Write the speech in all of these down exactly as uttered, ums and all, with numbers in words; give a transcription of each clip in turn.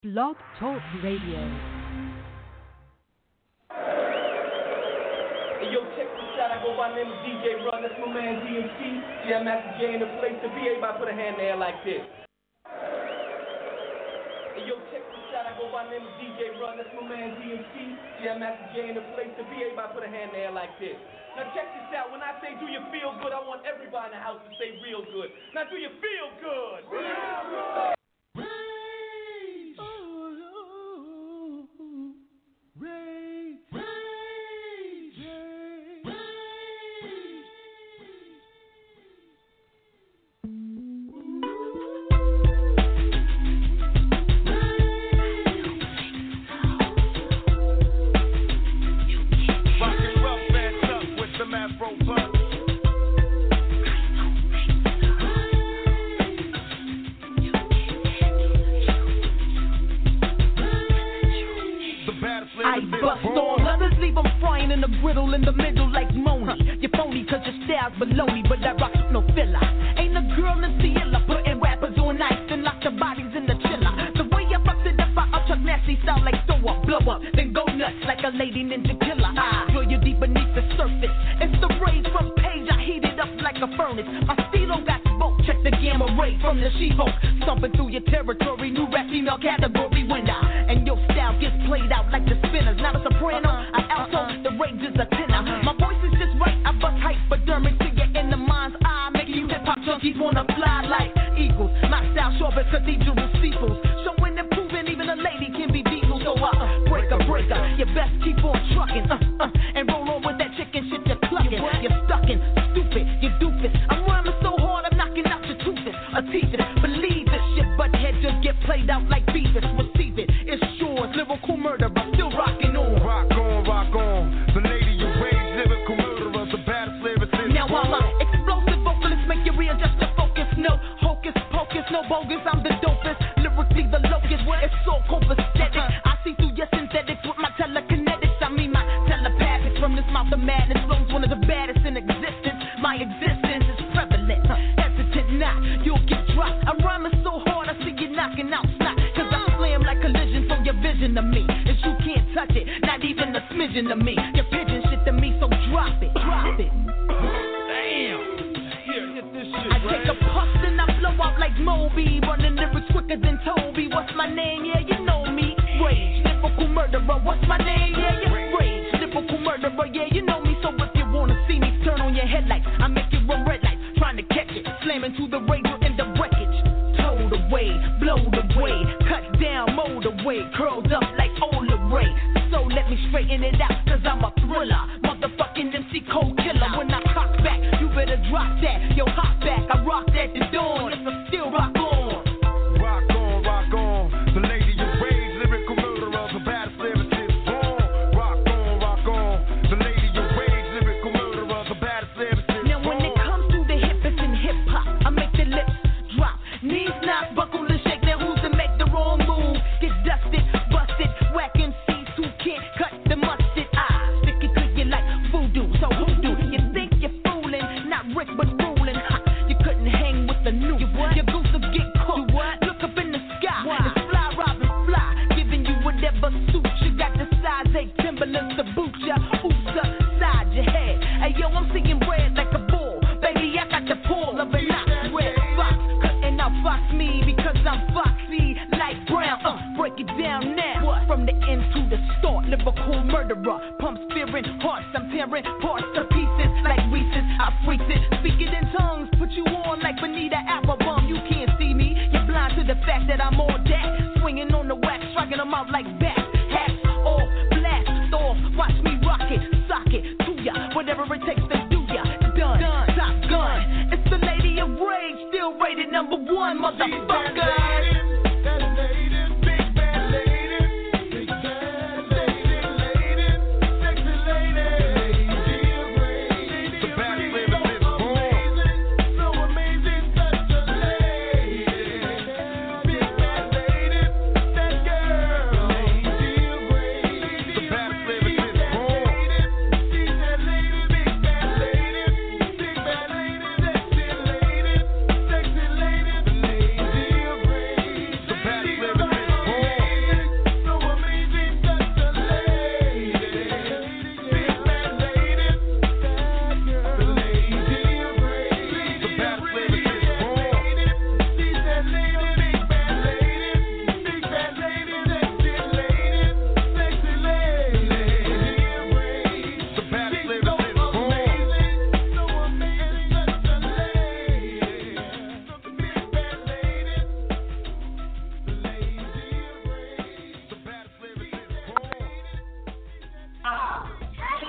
Blog Talk Radio. Hey, yo, check this out. I go by the name of D J Run. That's my man D M C. Jam Master J in the place to be. Everybody put a hand there like this. Hey, yo, check this out. I go by the name of D J Run. That's my man D M C. Jam Master J in the place to be. Everybody put a hand there like this. Now check this out. When I say do you feel good, I want everybody in the house to say real good. Now do you feel good? Real good. Rage. Oh, rage. Rage. Rage. Rockin' rough and tough with some Afro punch. I bust all others, leave them frying in the griddle in the middle like Moni. You're phony cause your style's baloney, but that rocks with no filler. Ain't a girl in Ciela putting rappers on ice and lock the bodies in the chiller. The way I fucked it up, I up Chuck Nasty style like throw up, blow up, then go nuts like a lady ninja killer. I drill you deep beneath the surface. It's the rays from Page, I heat it up like a furnace. My stilo got smoke, check the gamma ray from the She-Hulk. Stomping through your territory, new rap female category winner. And your style gets played out like the spinners. Not a soprano, an alto, the range is a tenor. My voice is just right, I bust hypodermic to get in the mind's eye. Making you hip-hop junkies wanna fly like eagles. My style sharp as cathedral steeples. Showing and proving even a lady can be diesel. So I uh, break a breaker, you best keep on trucking uh, uh, and roll on with that chicken shit you're clucking. You're stuckin', stupid, you doofus. I'm rhyming so hard, I'm knocking out your toothless. A teacher, believe this shit, but head just get played out like Beavis. Receive it, it's yours, lyrical murder, I'm still rocking on. Rock on, rock on. The lady you rage, lyrical murderer, the baddest lyricist. Now I'm an explosive vocalist, make you readjust your focus. No hocus pocus, no bogus, I'm the dopest. Lyrically the locust, it's so copacetic. I see through your synthetics with my telekinetics. I mean my telepathics from this mouth of madness. Flows one of the baddest in existence. My existence is prevalent. Hesitant not, you'll get dropped. I'm rhyming so hard, I see you knocking out snot. Cause I slam like collision for your vision of me. And you can't touch it, not even a smidgen of me. Your pigeon shit to me, so drop it, drop it. Damn. Here, hit this shit, I take a puff and I blow out like Moby. Running lyrics quicker than Toby. What's my name? Yeah, you know me. Rage, lyrical murderer. What's my name? Yeah, you rage, lyrical murderer. Yeah, you know me. So if you wanna see me, turn on your headlights. I make it run red lights, trying to catch it. Slamming to the radio in the wreckage. Towed away, blowed away, cut down, mowed away, curled up like Ola Ray. So let me straighten it out, cause I'm a thriller. Motherfucking M C cold killer. When I cock back, you better drop that. Yo, hop back, I rock that the dawn. Yes, I still rock on. Rock on, rock on. The lady you rage, lyrical murderer, the baddest lyricist. Born. Rock on, rock on. The lady you rage, lyrical murderer, the baddest lyricist. Now when it comes to the hippest in hip hop, I make the lips drop, knees not buckle and shake. Now who's to make the wrong move? Get dusted, busted, whack M Cs who can't cut the mustard. I stick it to you like voodoo. So who do you think you're fooling? Not Rick but ruling. Ha, you couldn't hang with the new. Your goose will get cooked. Look up in the sky. It's fly, Robin, fly, giving you whatever suits. You got the size eight Timberlands to boot ya. Oops upside your head. Hey yo, I'm seeing red like a bull. Baby, I got the pull of a knot. Red fox, cutting out fox me because I'm foxy like brown. Uh, break it down now. From the end to the start, lyrical murderer. Pumps fearing hearts, I'm tearing parts to pieces like Reese's. I freaks it, speak it in tongues, put you on like Bonita Applebum. You can't see me, you're blind to the fact that I'm on that. Swinging on the wax, striking them out like bats. Hats off, blast off, watch me rock it, sock it to ya. Whatever it takes to do ya, done. done. Top gun, it's the lady of rage, still rated number one, motherfucker. Lady,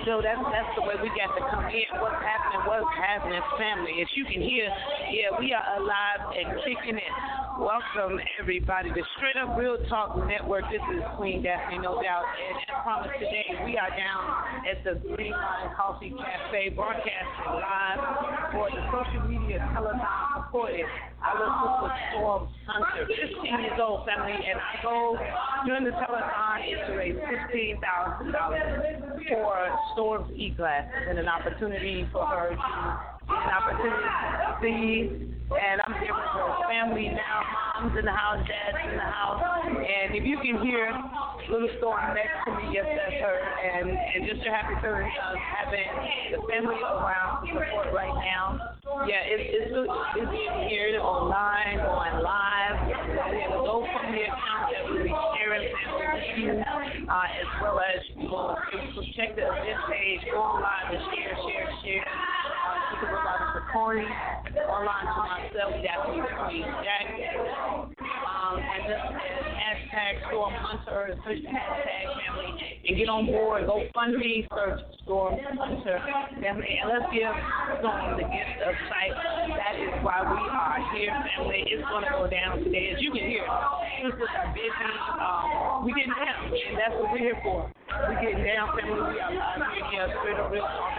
So that's that's the way we got to come in. What's happening? What's happening, family? As you can hear, yeah, we are alive and kicking it. Welcome everybody to Straight Up Real Talk Network. This is Queen Daphne, no doubt. And as promised today, we are down at the Green Line Coffee Cafe, broadcasting live for the social media telethon supported our sister Storm Hunter, fifteen years old, family, and our goal during the telethon is to raise fifteen thousand dollars for Storm's e-classes and an opportunity for her to an opportunity to see. And I'm here with her family now. Mom's in the house, dad's in the house. And if you can hear little Storm next to me, yes, that's her. And, and just a happy feeling of having the family around to support right now. Yeah, it, it's it's here online, going live. We have a GoFundMe account that we'll be sharing with you, uh, as well as you will check the event page, go online and share, share, share. Uh, you can look out for Corey, online to myself, Daphne Queen Jack. Um, and just hashtag Storm Hunter, search the hashtag family, and get on board. GoFundMe, search Storm Hunter family, and let's give Storm the gift of sight. That is why we are here, family. It's going to go down today. As you can hear, sisters are busy. Um, we getting down, and that's what we're here for. We getting down, family. We are live here, Straight Up Real Talk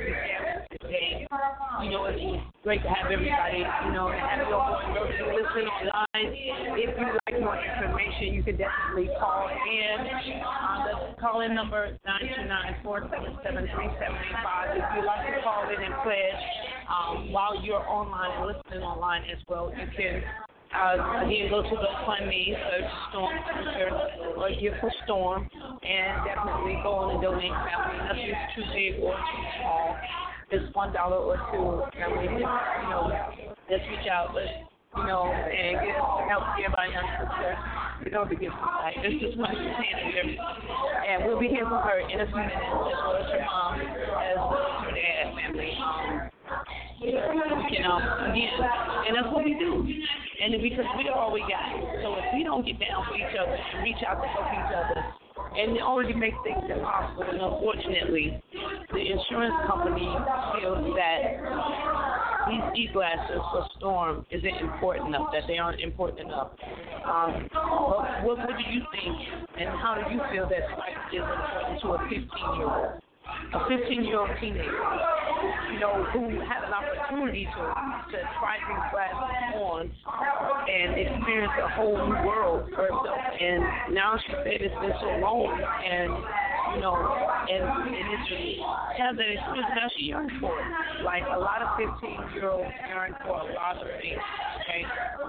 today. You know, it's great to have everybody, you know, and have you on board to listen online. If you'd like more information, you can definitely call in. Um, the call-in number nine two nine, four seven seven, three seven eight five. If you'd like to call in and pledge um, while you're online and listening online as well, you can Uh, again, go to GoFundMe, search Storm Hunter or Gift for Storm, and definitely go on and donate. Family, nothing's too big or too small. It's one dollar or two. Family, just, you know, just reach out, but you know, and get help everybody young sister. You know, to get somebody. This is what she's saying here, and we'll be here for her in a few minutes, as well as her mom, as well as her dad. Family. Um, We can, um, again, and that's what we do. And because we are all we got. So if we don't get down for each other and reach out to help each other, and it already makes things impossible. And unfortunately, the insurance company feels that these e-glasses for Storm isn't important enough, that they aren't important enough. Um, what, what, what do you think, and how do you feel that life is important to a fifteen-year-old? A fifteen-year-old teenager, you know, who had an opportunity to, to try these glasses on and experience a whole new world for herself. And now she said it's been so long, and, you know, and, and it's just have that experience. Now she yearns for it. Like a lot of fifteen-year-olds yearn for a lot of things, okay?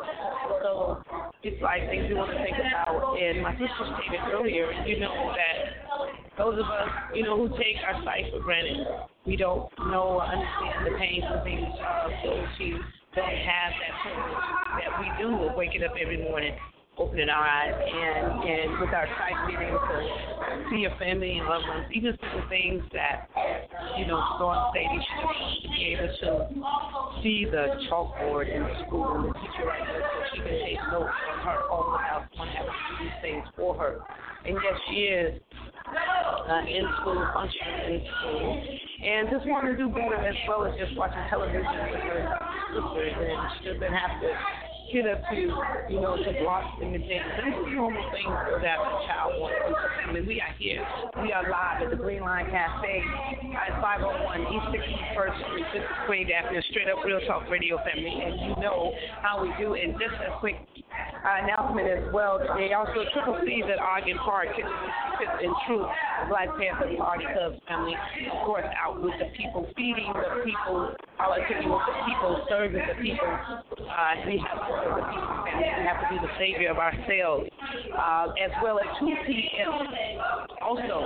So it's like things we want to think about. And my sister stated earlier, you know, that those of us, you know, who take our sight for granted, we don't know or understand the pains and things of those who don't have that privilege that we do of waking up every morning, opening our eyes, and, and with our sight being able to see your family and loved ones, even the things that, you know, Storm Sadie should be able to see the chalkboard in school and the teacher right there so she can take notes on her own without someone having to do these things for her. And yes, she is uh, in school, functioning in school, and just want to do better as well as just watching television with her sisters, and she doesn't have to get up to, you know, to block and things. And it's normal things that a child wants to do. I mean, we are here. We are live at the Green Line Cafe at five oh one East sixty-first Street. This is Queen Daphne, Straight Up Real Talk Radio family, and you know how we do. And just a quick uh, announcement as well today. Also, Triple C's at Ogden Park, in Truth, Black Panther Party Club family, of course, out with the people, feeding the people, politicking with the people, serving the people. Uh, we have to serve the people, family. We have to be the savior of ourselves. Uh, as well as two p.m. also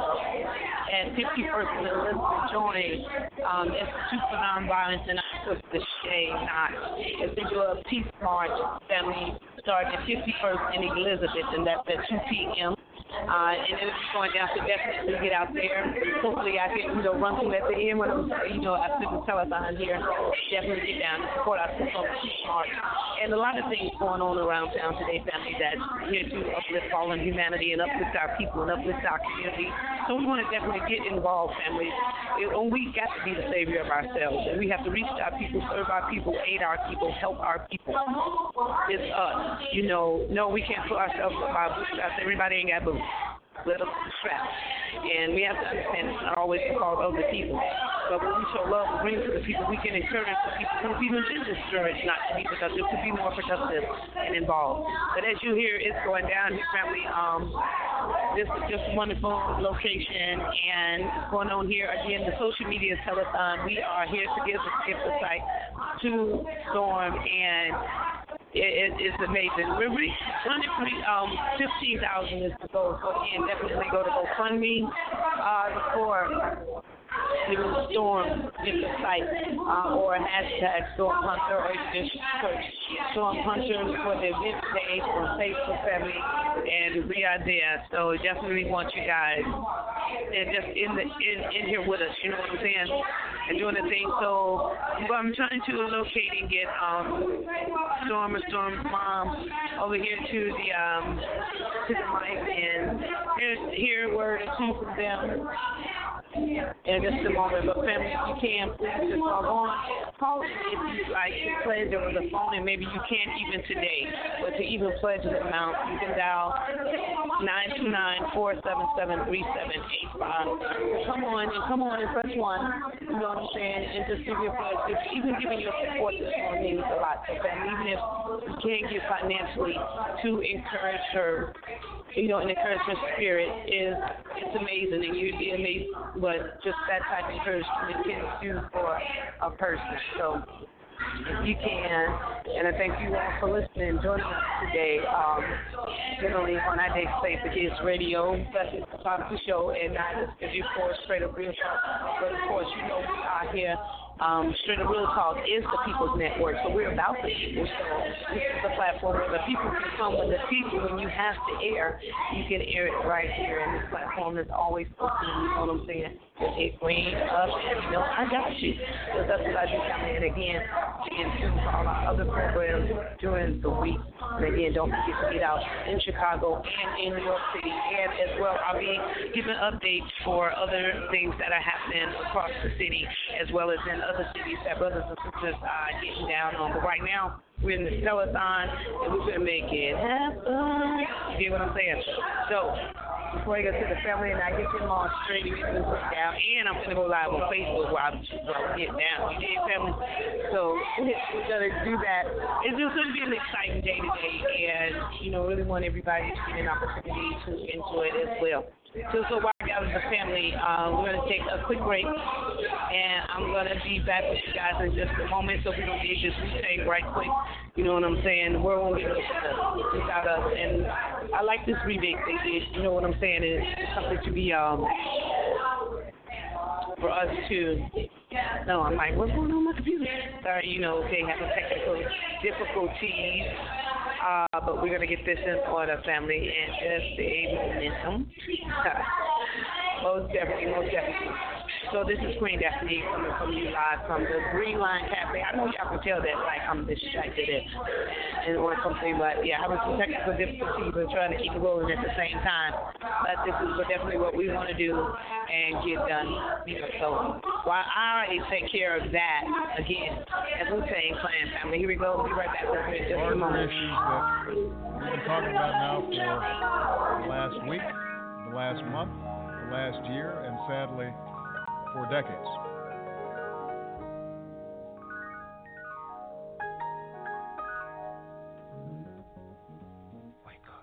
at fifty-first and Elizabeth Join, um, Institute for Nonviolence and I took the shade not. As they do a peace march, family, starting at fifty-first and Elizabeth, and that's at two p.m. Uh, and then it's going down, so definitely get out there. Hopefully I can, you know, run through at the end when I'm, you know, after the telethon here. Definitely get down and support our sister March. And a lot of things going on around town today, family, that's here to uplift fallen humanity and uplift our people and uplift our community. So we want to definitely get involved, family. It, and we got to be the savior of ourselves. And we have to reach our people, serve our people, aid our people, help our people. It's us. You know, no, we can't put ourselves up our bootstraps. Everybody ain't got boots. Let us strap. And we have to understand it's not always the fault of the people. But when we show love and bring to the people, we can encourage the people who have even been discouraged not to be productive, to be more productive and involved. But as you hear, it's going down here, family. Um, this is just a wonderful location, and it's going on here. Again, the social media telethon. We are here to give the gift of sight to Storm, and It, it, it's amazing. We're re- um, fifteen thousand is the goal. So again, definitely go to GoFundMe uh, for the Storm Gift of Sight uh, or hashtag Storm Hunter, or you can just search Storm Hunter for the event page on Facebook, family, and we are there. So definitely want you guys and just in the in, in here with us. You know what I'm saying? And doing the thing. So I'm trying to locate and get um, Storm or Storm's mom over here to the um, to the mic and hear, hear a word or two from them in just a moment. But family, if you can, please just log on. Call if you like to pledge over the phone, and maybe you can't even today, but to even pledge the amount, you can dial nine two nine, four seven seven, three seven eight five. Come on and come on and press one. You know what I'm saying? And just give your pledge. Just even giving your support this one means a lot to family. Even if you can't give financially to encourage her, you know, and encourage her spirit is it's amazing, and you'd be amazed what just that type of encouragement can do for a person. So if you can, and I thank you all for listening and joining us today. Um, generally on our day space, the Kids Radio, that's the top of the show, and not just give you for straight up real talk. But of course, you know we are here. Um, Straight Up Real Talk is the People's Network, so we're about the people. So this is the platform where the people can come. When the people, when you have to air, you can air it right here. And this platform is always open. You know what I'm saying? Just hit green up, and you know I got you. So that's what I do. And again, and to all our other programs during the week. And again, don't forget to get out in Chicago and in New York City, and as well, I'll be giving updates for other things that are happening across the city, as well as in other cities that brothers and sisters are getting down on. But right now, we're in the telethon, and we're going to make it happen. You get what I'm saying? So, before I get to the family and I get them all straight, we can go down, and I'm going to go live on Facebook while, while we get down. You dig, family? So, we're going to do that. It's just going to be an exciting day today, and, you know, really want everybody to get an opportunity to enjoy it as well. So, so while I got with the family, uh, we're going to take a quick break, and I'm going to be back with you guys in just a moment, so we're going to get this retake right quick. You know what I'm saying? The world won't get us without us, and I like this remake they did. You know what I'm saying? It's something to be, um, for us to, no, I'm like, what's going on with my computer? Sorry, you know, they have technical difficulties. Uh, but we're going to get this in order, family, and just a momentum. most definitely, most definitely. So this is Queen Daphne coming from you live from the Green Line Cafe. I know y'all can tell that, like, I'm distracted and, and or something, but yeah, having some technical difficulties and trying to keep it rolling at the same time. But this is definitely what we want to do and get done. You know, so while I take care of that, again, as we're saying, Clan family, here we go. We'll be right back with you in just a moment. Issues that we've been talking about now for the last week, the last month, the last year, and sadly, for decades. Wake up.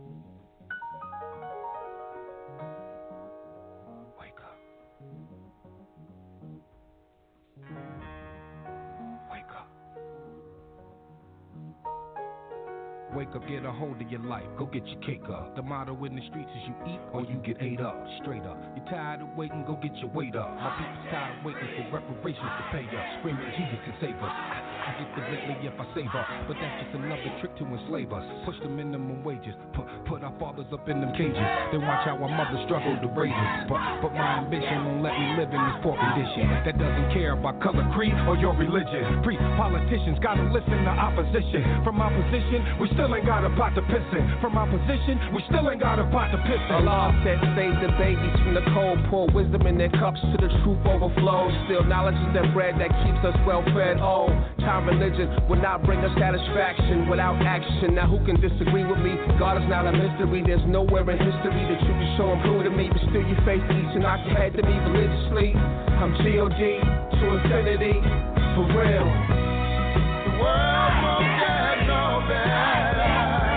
Wake up. Wake up. Wake up, get a hold of your life, go get your cake up. The motto in the streets is you eat or you get ate up, straight up. You're tired of waiting, go get your weight up. My people's tired of waiting for reparations to pay us. Screaming Jesus can save us. I get the lately if I save her, but that's just another trick to enslave us. Push the minimum wages, put put our fathers up in them cages. Then watch how our mothers struggle to raise us. But but my ambition won't let me live in this poor condition that doesn't care about color, creed, or your religion. Free politicians gotta listen to opposition. From our position, we still ain't got a pot to piss in. From our position, we still ain't got a pot to piss in. Allah said, save the babies from the cold, pour wisdom in their cups to the truth overflows. Still, knowledge is that bread that keeps us well fed. Oh, time religion will not bring us satisfaction without action. Now, who can disagree with me? God is not a mystery. There's nowhere in history that you can show and prove to me, but still you face each and knock your head to me religiously. I'm G O D to infinity, for real. The world won't get no better.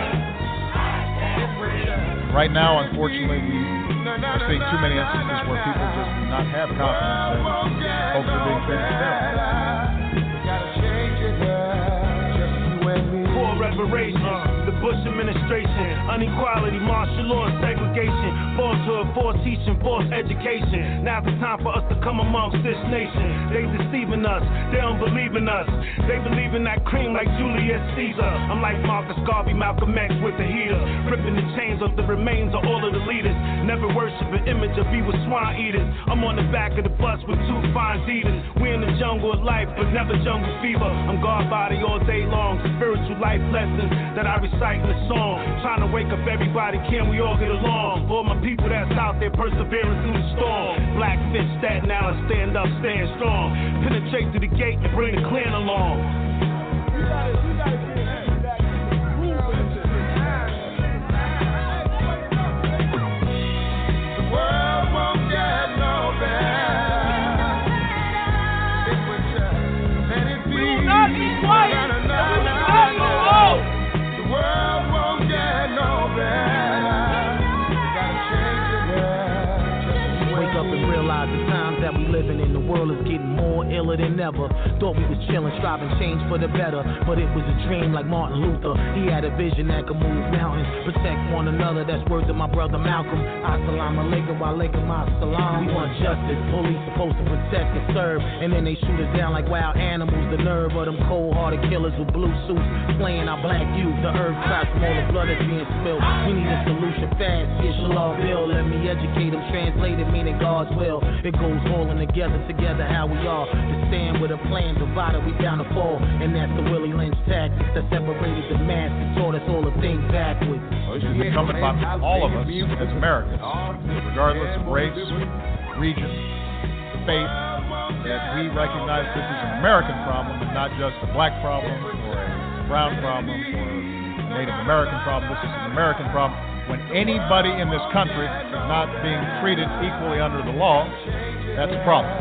Right now, unfortunately, we are seeing too many instances where people just do not have confidence that folks are being treated fairly. We gotta change it, just you and me. For reparations. The Bush administration, unequality, martial law, segregation, falsehood, false teaching, false education. Now's the time for us to come amongst this nation. They deceiving us, they don't believe in us. They believe in that cream like Julius Caesar. I'm like Marcus Garvey, Malcolm X with the heater, ripping the chains of the remains of all of the leaders. Never worship an image of evil swine eaters. I'm on the back of the bus with two fine eaters. We in the jungle of life, but never jungle fever. I'm God body all day long, spiritual life lessons that I reciting the song, trying to wake up everybody, can we all get along? For all my people that's out there persevering through the storm. Blackfish, Staten Island, stand up, stand strong. Penetrate through the gate and bring the clan along. You gotta, you gotta get back to the groove of this. The world won't get no better if we just let it be. We will not be quiet. Na, na, na, we will na, not na, go out. The world won't get no better. We gotta change it, yeah. Wake up and realize the times that we living in, the world is getting more iller than ever. Thought we was chilling, striving, change for the better, but it was a dream like Martin Luther. He had a vision that could move mountains, protect one another. That's words of my brother Malcolm. Assalamu alaikum, wa alaikum assalam. We want justice, police supposed to protect and serve, and then they shoot us down like wild animals. The nerve of them cold-hearted killers with blue suits playing our black youth. The earth cracks from all the blood that's being spilled. We need a solution fast. It's your law bill. Let me educate them, translate it, meaning God's will. It goes holding together, together how we are. To stand with a plan, divided, we bound to fall. And that's the Willie Lynch tactics that separated the masses, taught us all the things backwards. Well, this is incumbent upon all of us as Americans, regardless of race, region, faith, that we recognize this is an American problem and not just a black problem or a brown problem or a Native American problem. This is an American problem. When anybody in this country is not being treated equally under the law, that's a problem.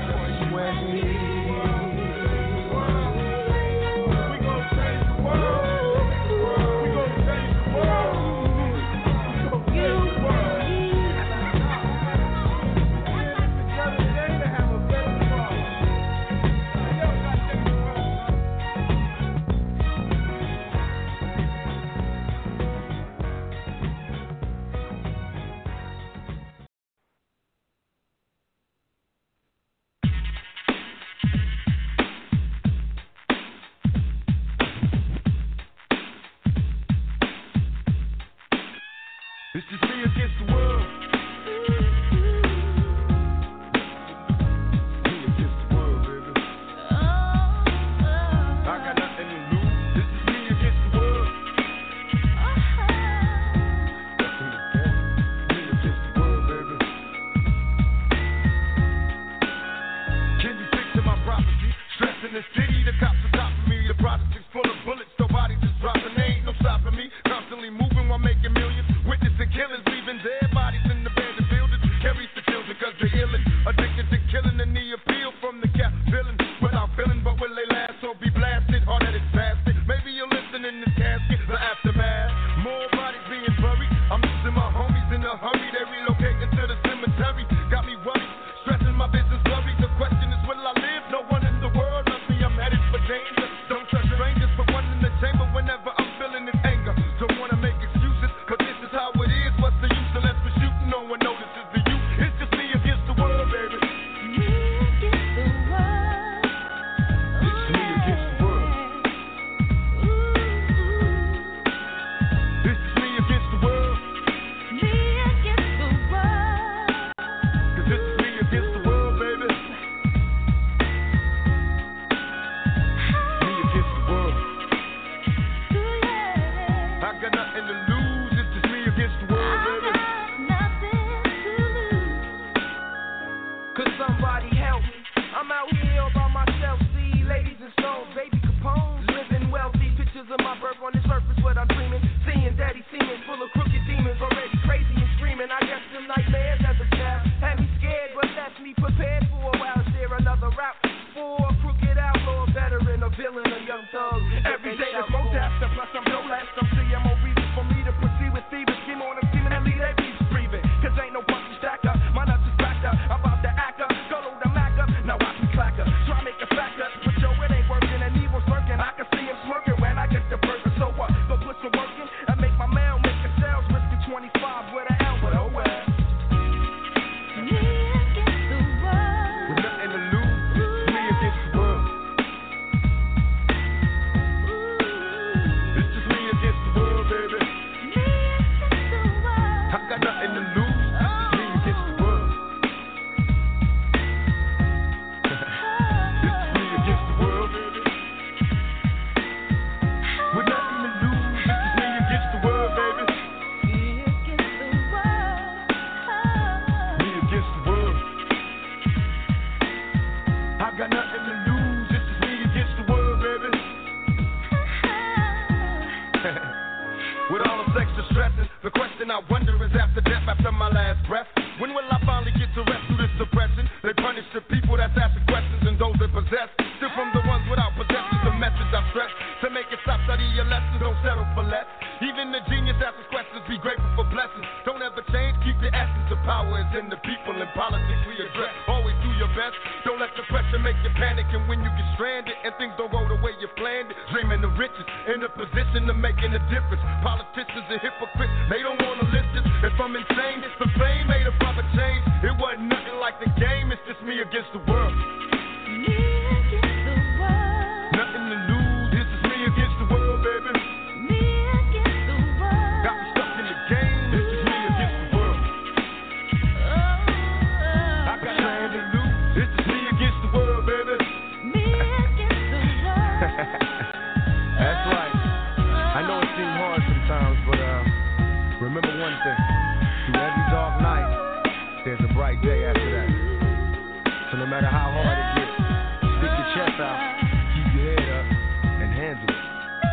It's just me against the world. Me against the world, baby. I got nothing to lose. This is me against the world. Me against the world, baby. Can you picture my prophecy? Stressed in the city, the cops are top of me. The project is full of bullets, nobody just dropping. There ain't no stopping me. Constantly moving while making millions. Witnessing killers, leaving dead bodies in last breath. When will I finally get to rest through this depression? They punish the people that's asking questions and those that possess. Still from the ones without possessions, the message I stress. To make it stop, study your lessons, don't settle for less. Even the genius asks questions, be grateful for blessings. Don't ever change, keep the essence. The power is in the people and politics we address. Always do your best, don't let the pressure make you panic. And when you get stranded and things don't go the way you planned it, dreaming of riches, in a position of making a difference. Politicians and hypocrites, they don't want to listen. If I'm insane, it's the fame made a brother change. It wasn't nothing like the game, it's just me against the world. Me against the world. Nothing to lose, this is me against the world, baby. Me against the world. Got me stuck in the game, this is me against the world. Oh, oh, I got nothing to lose, this is me against the world, baby. Me against the world. That's right. I know it seems hard sometimes, but uh, remember one thing. Through every dark night, there's a bright day after that. So no matter how hard it gets, stick your chest out, keep your head up, and handle it.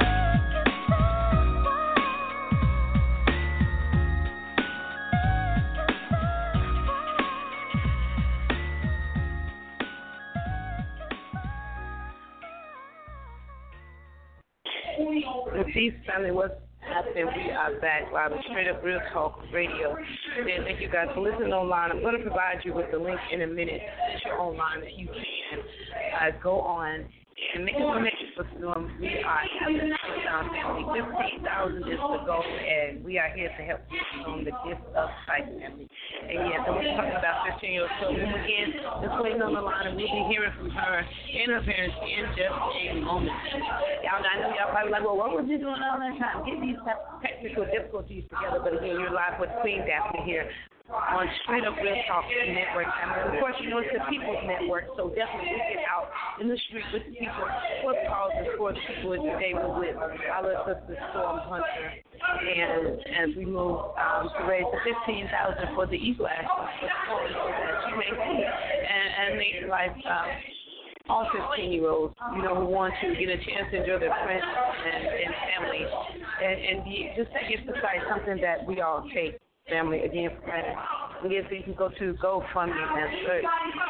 The Peace Family, what's happening? We are back live on Straight Up Real Talk Radio. And thank you guys for listening online. I'm going to provide you with the link in a minute to your online if you can. Uh, go on and make a donation for Storm. We are having um, family. fifteen thousand is the goal, and we are here to help you on the gift of sight family. And yes, I'm talking about fifteen-year-old children. Again, just waiting on the line, and we'll be hearing from her and her parents in just a moment. Y'all, I know y'all probably like, well, what was you doing all that time? Get these technical difficulties together, but again, you're live with Queen Daphne here on Straight Up Real Talk Network. And of course, you know, it's the People's Network, so definitely we get out in the street with the people, for causes for the people today. We're with our little sister Storm Hunter, and as we move um, to raise the fifteen thousand dollars for the Eagle Act, so that she may see and, and make life um, all fifteen-year-olds, you know, who want to get a chance to enjoy their friends and, and family, and, and be, just take it to sight, something that we all take family again for granted. Again, so you can go to GoFundMe and search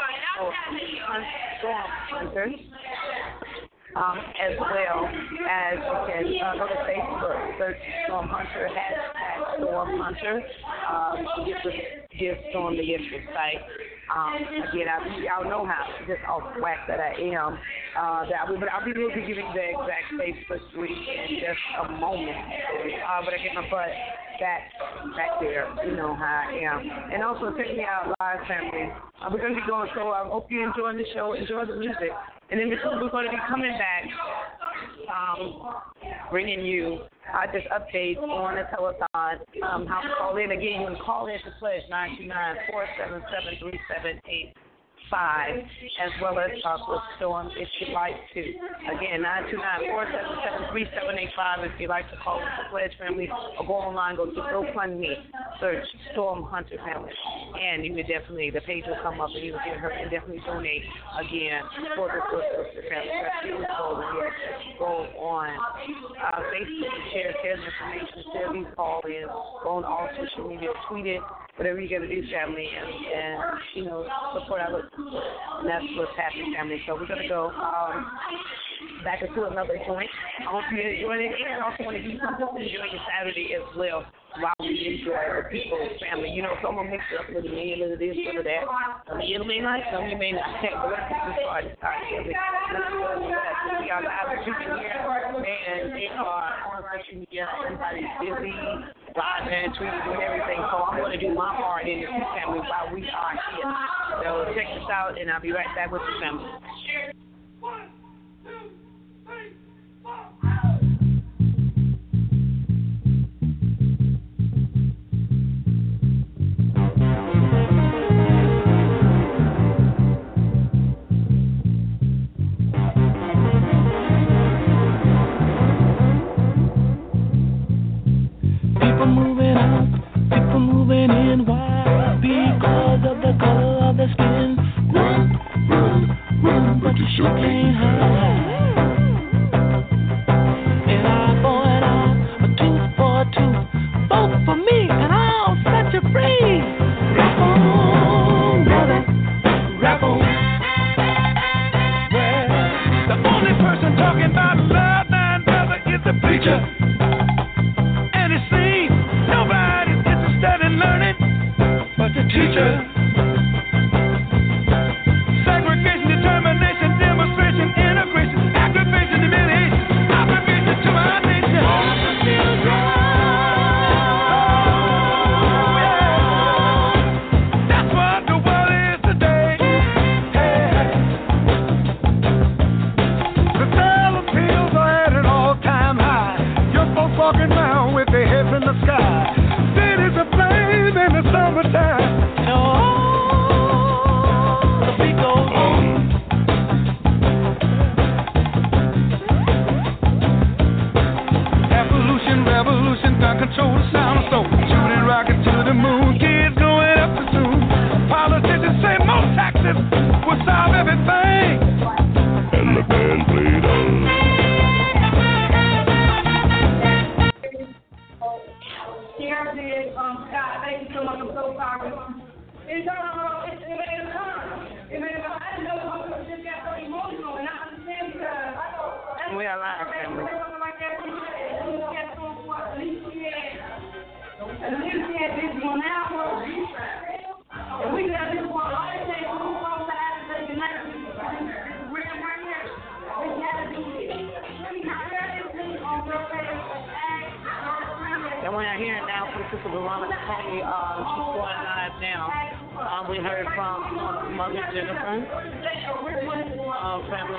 Storm Hunter, um, as well as you can uh, go to Facebook, search Storm Hunter, hashtag Storm Hunter, um, get the give Storm the gift of sight. Um, again, I, y'all know how just off whack that I am. Uh, that I will, but I'll be able to give you the exact Facebook link in just a moment. Uh, but I get my butt back back there. You know how I am. And also check me out live, family. Uh, we're going to be going. So I hope you're enjoying the show. Enjoy the music. And then we're going to be coming back, um, bringing you uh, just updates on the telethon. Um, how to call in. Again, you can call in to pledge nine two nine, four seven seven, three seven eight five, as well as talk with Storm if you'd like to. Again, nine two nine, four seven seven, three seven eight five if you'd like to call with the Pledge Family, or go online, go to GoFundMe, search Storm Hunter Family, and you can definitely, the page will come up and you can her and definitely donate again for the Sister Family. That's really cool. Yes, go on uh, Facebook and share, share the information, share these call-ins, go on all social media, tweet it, whatever you got to do, family, and, and you know, support our. And that's what's happening, family. So we're going to go um, back into another joint. I hope you're enjoying it, and I also want to give you something to enjoy your Saturday as well while we enjoy the people's family. You know, some will mix it up with me, a little this, a little that. Some of you may not, some of you may not. But let's get this started. Let's go. We are live streaming here, and they are on social media. Everybody's busy, live and tweeting and everything. So I'm going to do my part in the family while we are here. So check this out, and I'll be right back with the family. One, two, three, four. People moving out, people moving in. Why? Because of the color of the skin. Run, run, run, but you sure can't hide. An eye for an eye, a tooth for a tooth. Vote for me and I'll set you free. some of them so sorry. It's all, it made a time. It made a I didn't know how people just got so emotional, and I understand because I know. We are live, family. Like that, we got so much. At least we had, at least we had this one hour. And we got this one. All they say, who's supposed to have to say goodnight? We're right here. We got to do it. We got to on your face. And we are hearing now from Sister Veronica Patty, uh, she's going live now. Um, we heard from Mother Jennifer, uh, family.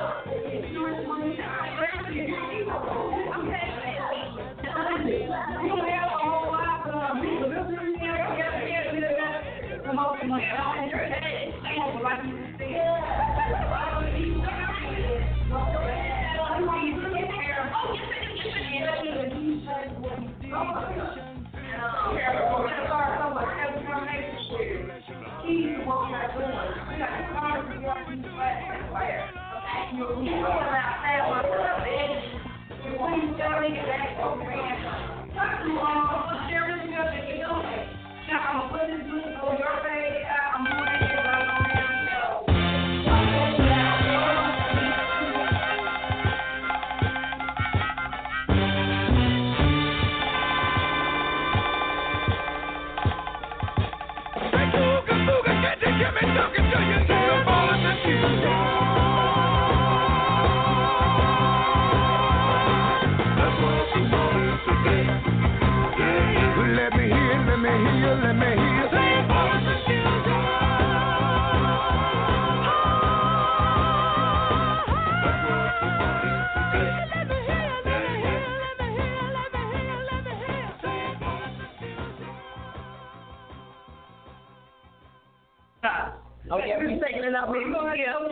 Oh yeah, we're taking it up. We're going to get up to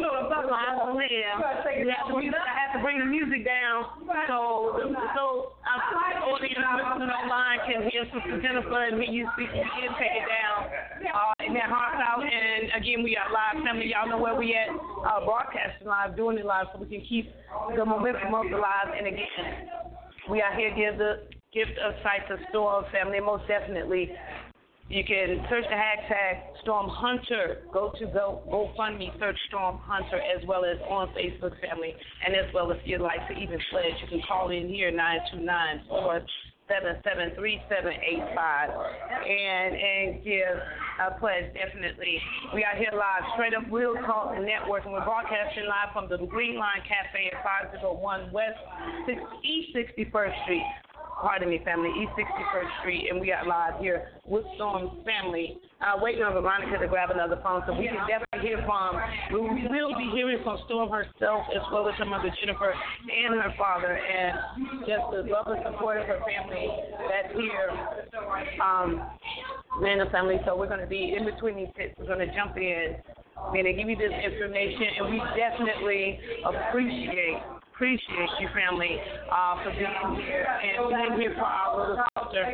I have to bring the music down so so our audience listening online can hear Sister Jennifer and hear you speak and take it down uh, in their hearts out. And again, we are live, family. Y'all know where we at, uh, broadcasting live, doing it live, so we can keep the momentum of the live. And again, we are here to give the gift of sight to Storm, family. Most definitely. You can search the hashtag Storm Hunter. Go to Go GoFundMe, search Storm Hunter, as well as on Facebook, family. And as well, if you'd like to even pledge, you can call in here, nine two nine, four seven seven, three seven eight five, and and give a pledge, definitely. We are here live, straight up Real Talk Network, and we're broadcasting live from the Green Line Cafe at five oh one West East sixty-first Street. Pardon me, family, East sixty-first Street, and we are live here with Storm's family. Uh, waiting on Veronica to grab another phone, so we can definitely hear from, we will be hearing from Storm herself, as well as her mother, Jennifer, and her father, and just the love and support of her family that's here um, in the family. So we're going to be in between these hits. We're going to jump in. We're going to give you this information, and we definitely appreciate Appreciate you, family, uh, for being here and being here for our little sister.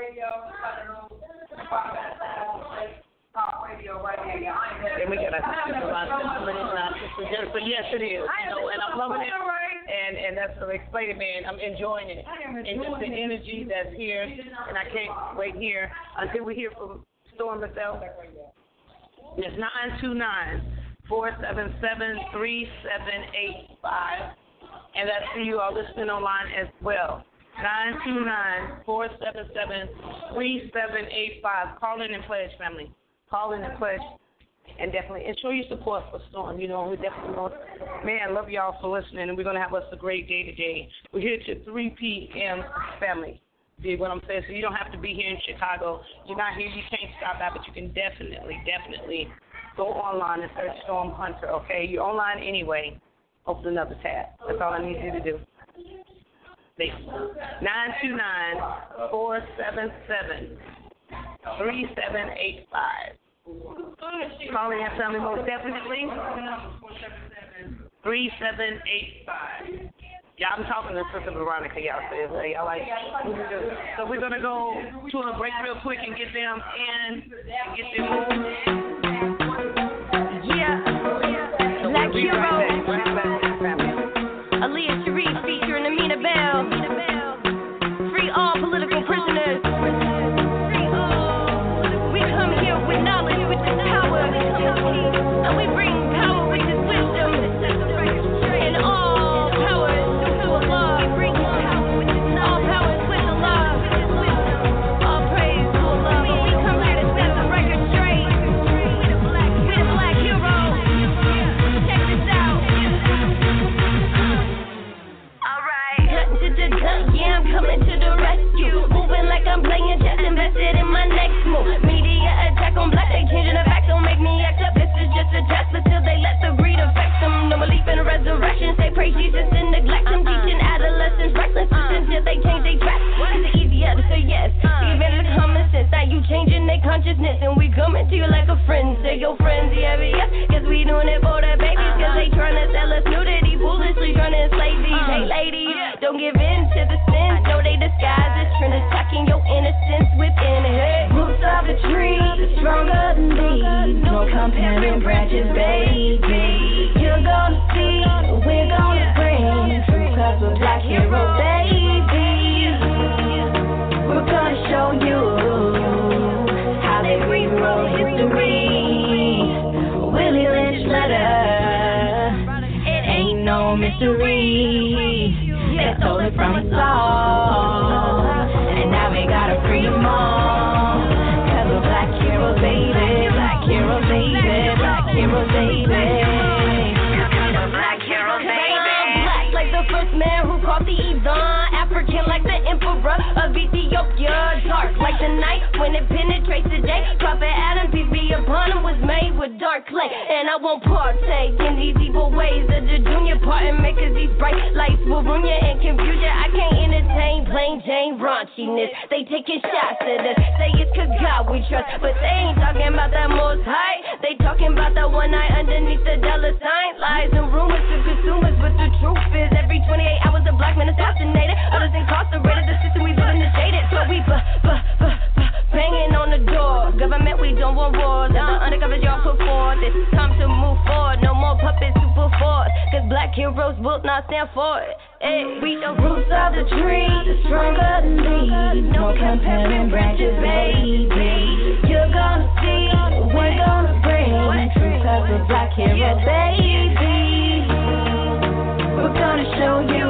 And we got a sister Jennifer. Yes, it is. You know, and I'm loving it. And and that's what I'm explaining, man. I'm enjoying it. And just the energy that's here. And I can't wait here until we hear from Storm herself. It's nine two nine, four seven seven, three seven eight five. And that's for you all listening online as well. nine two nine, four seven seven, three seven eight five. Call in and pledge, family. Call in and pledge. And definitely, and show your support for Storm. You know, we definitely want, man, love y'all for listening. And we're going to have us a great day today. We're here to three p.m. family. See what I'm saying? So you don't have to be here in Chicago. You're not here, you can't stop by, but you can definitely, definitely go online and search Storm Hunter, okay? You're online anyway. Open another tab. That's all I need you to do. nine two nine, four seven seven, three seven eight five. Calling our family most definitely. three seven eight five. Yeah, I'm talking to Sister Veronica, y'all. So y'all like, so we're going to go to a break real quick and get them in and get them. Yeah. Black Hero. Aaliyah Sharif featuring Amina Bell. Free all political prisoners. Free all. attack on black, they changing the facts. Don't make me act up, this is just a test. But still they let the greed affect them. No belief in a resurrection, say praise Jesus and neglect them. Teaching adolescents reckless until they change their track. It's easier to say yes, the advantage of common sense. Now you changing their consciousness, and we coming to you like a friend. Say your friends, yeah, yeah. Guess we doing it for the babies, cause they trying to sell us nudity, foolishly trying to enslave these. Hey ladies, don't give in to the sins. No, they disguise this trend, attacking your innocence within it. Roots of the tree, stronger than these. No comparing branches, baby. You're gonna see, we're gonna bring true cause we're black hero, baby. We're gonna show you how they rewrote history. Willie Lynch letter, it ain't no mystery. They stole it from us all, and now we gotta free them all. Cause we're black heroes, baby. Black heroes, baby. Black heroes, baby. Black heroes, baby. Black like the first man who caught the Ivan. African like the emperor of Ethiopia. Dark like the night when it penetrates the day. Prophet Adam, peace be upon him, was made with dark clay. And I won't partake in these evil ways of the junior part and make us these bright lights will ruin you and confuse you. I can't entertain plain Jane raunchiness. They taking shots at us, say it's cause God we trust, but they ain't talking about that most high. They talking about that one eye underneath the dollar sign. Lies and rumors to consumers, but the truth is every twenty-eight hours a black man is assassinated. Others incarcerated, the system we live in is shaded. So we bu- bu- bu- bu- banging on the door. Government, we don't want wars. And the undercovers y'all put forth. It's time to move forward. No more puppets to put forth. Cause black heroes will not stand for it. Hey, we the roots of the tree, stronger than these. No comparing branches, baby. You're gonna see, we're gonna bring true cause we're black heroes, baby. We're gonna show you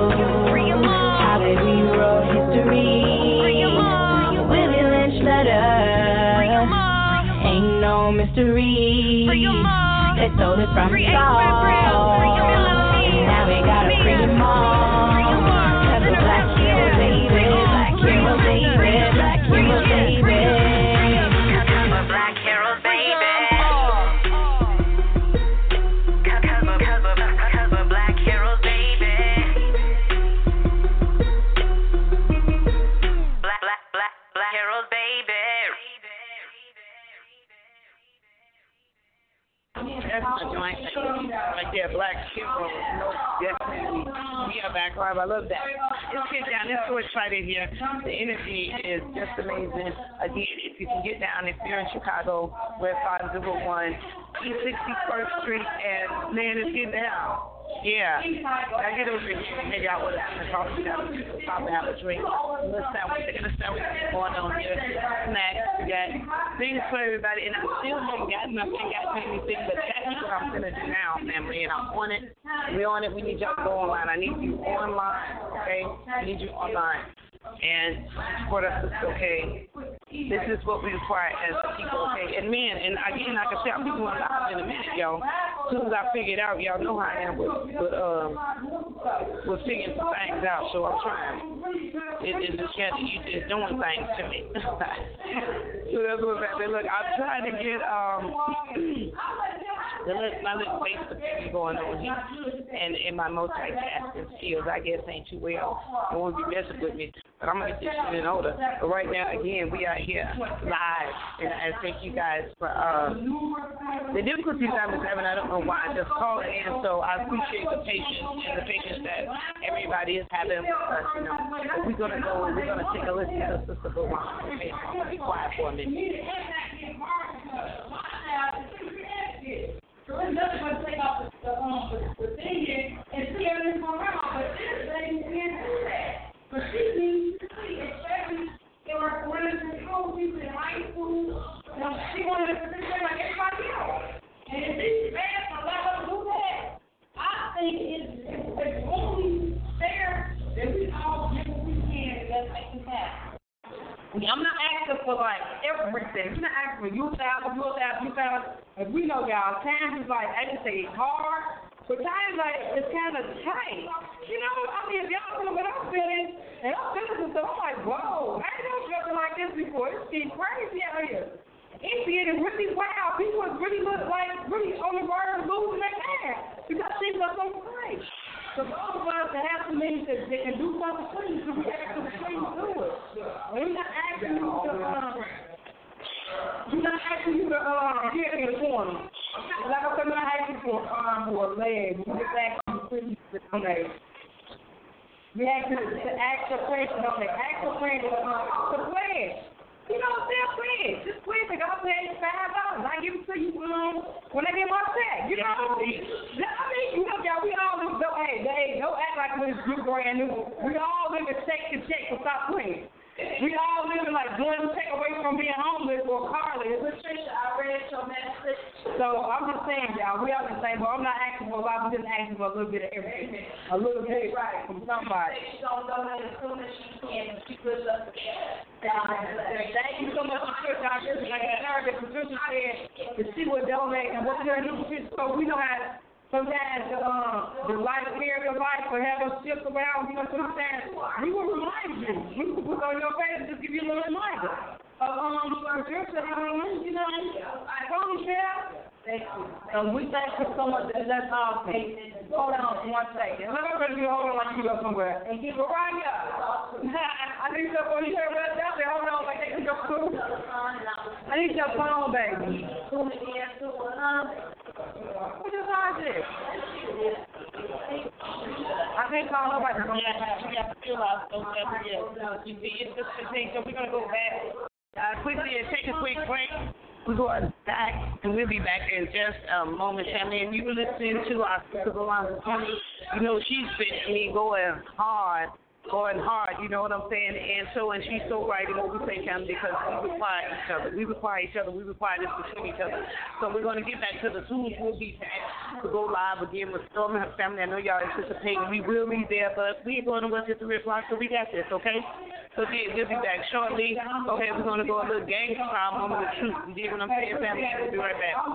how they rewrote history. Willie Lynch letter, ain't no mystery. They stole it from us all, and now we gotta free them all. Cause we're black heroes, baby. Black heroes, baby. Black heroes, baby. Cause we're black heroes, baby. Cause we're, cause we're, cause we're black heroes, baby. Black, black, black, black heroes, baby. That's my joint right there, Black Hero. Definitely. We are back live. I love that. Let's get down. It's so excited here. The energy is just amazing. Again, if you can get down, if you're in Chicago, we're at five oh one East sixty-first Street, and man, it's getting down. Yeah. I get over here and maybe I would have talk to them, stop and have a drink. Let's sandwich, they're gonna sandwich going on here. Snacks, we got things for everybody, and I still haven't gotten I haven't gotten anything, but that's what I'm gonna do now, family, and I'm on it. We're on it. We need y'all to go online. I need you online, okay? I need you online. And support us, it's okay. This is what we require as people, okay? And man, and again, like I said, I'll be going live in a minute, y'all. As soon as I figure it out, y'all know how I am with, with um, with figuring some things out. So I'm trying. It, it just can't. You just doing things to me. So that's what's happening. Look, I'm trying to get um, the little, my little Facebook going on here, and in my multitasking skills, I guess ain't too well. I won't be messing with me. But I'm going to get this shit in order. But right now, again, we are here live. And I thank you guys for uh, the difficulties I was having. I don't know why. Just calling in. So I appreciate the patience and the patience that everybody is having with us. You know. But we're going to go and we're going to take a listen to Sister Bawanda. Okay? I'm going to be quiet for a minute. So it's nothing but take off the, um, the thing here and see everything from her mouth. But this lady can't do that. But she needs to see, especially in her running control people in high school. You know, she wanted to participate like everybody else. And if it's bad for a lot of them to do that, I think it's, it's only fair that we all do what we can to just make this happen. I'm not asking for like everything. I'm not asking for youth out, youth out, youth out. As we know, y'all, times is like, I just say it's hard, but times like it's kind of tight. You know, I mean, if y'all feel what I'm feeling, and I'm feeling this stuff, I'm like, whoa, I ain't never felt like this before. It's getting crazy out here. not asking you to uh, get in the corner. Like I said, I'm not asking for an arm or a leg. We just asking you to put you on there. We ask you to ask your friends on there. Ask your friends to, uh, to pledge. You know, they're pledge. Just pledge. Like, I'll pledge five dollars. I give it to you um, when I get my check. You know, I mean, you know, y'all, we all live, don't, hey, hey, don't act like we're brand new. We all live in check to check to stop playing. We all living like one take away from being homeless or carless. Patricia, I read your message. So I'm just saying, y'all, we all the same, but I'm not asking for a lot. I'm just asking for a little bit of everything. A little bit right from somebody. She's going to donate as soon as she can, and she puts up the thank you so much, Patricia. I just like I heard that Patricia said that she would donate, and what's her new Patricia? So we know how to. Sometimes uh, the life care of life will have us shift around, you know, sometimes we will remind you. We will put on your face and just give you a little reminder. Uh, um, um, you know, I don't care. Thank you. Um, we thank you so much. That's all. Hold on one second. Let me ready to hold on like you go somewhere. And keep it right up. I need your phone. You heard that down there. Hold on like they can go through. I need your phone, baby. What is all this? I can't call nobody. We got to fill out those every You see, it's just a thing. So we're going to go back uh, quickly and take a quick break. We're going back, and we'll be back in just a moment, family. And you were listening to our sister Rolanda Tony. You know, she's been me going hard. Going hard, you know what I'm saying? And so, and she's so right in what we say, family, because we require each other. We require each other. We require this between each other. So we're going to get back to the tools. We'll be back to go live again with Storm and her family. I know y'all anticipating. We will be there, but we ain't going to work at the Red Rock, so we got this, okay? So then we'll be back shortly. Okay, we're going to go a little gang style moment of truth. You dig what I'm saying, family? We'll be right back.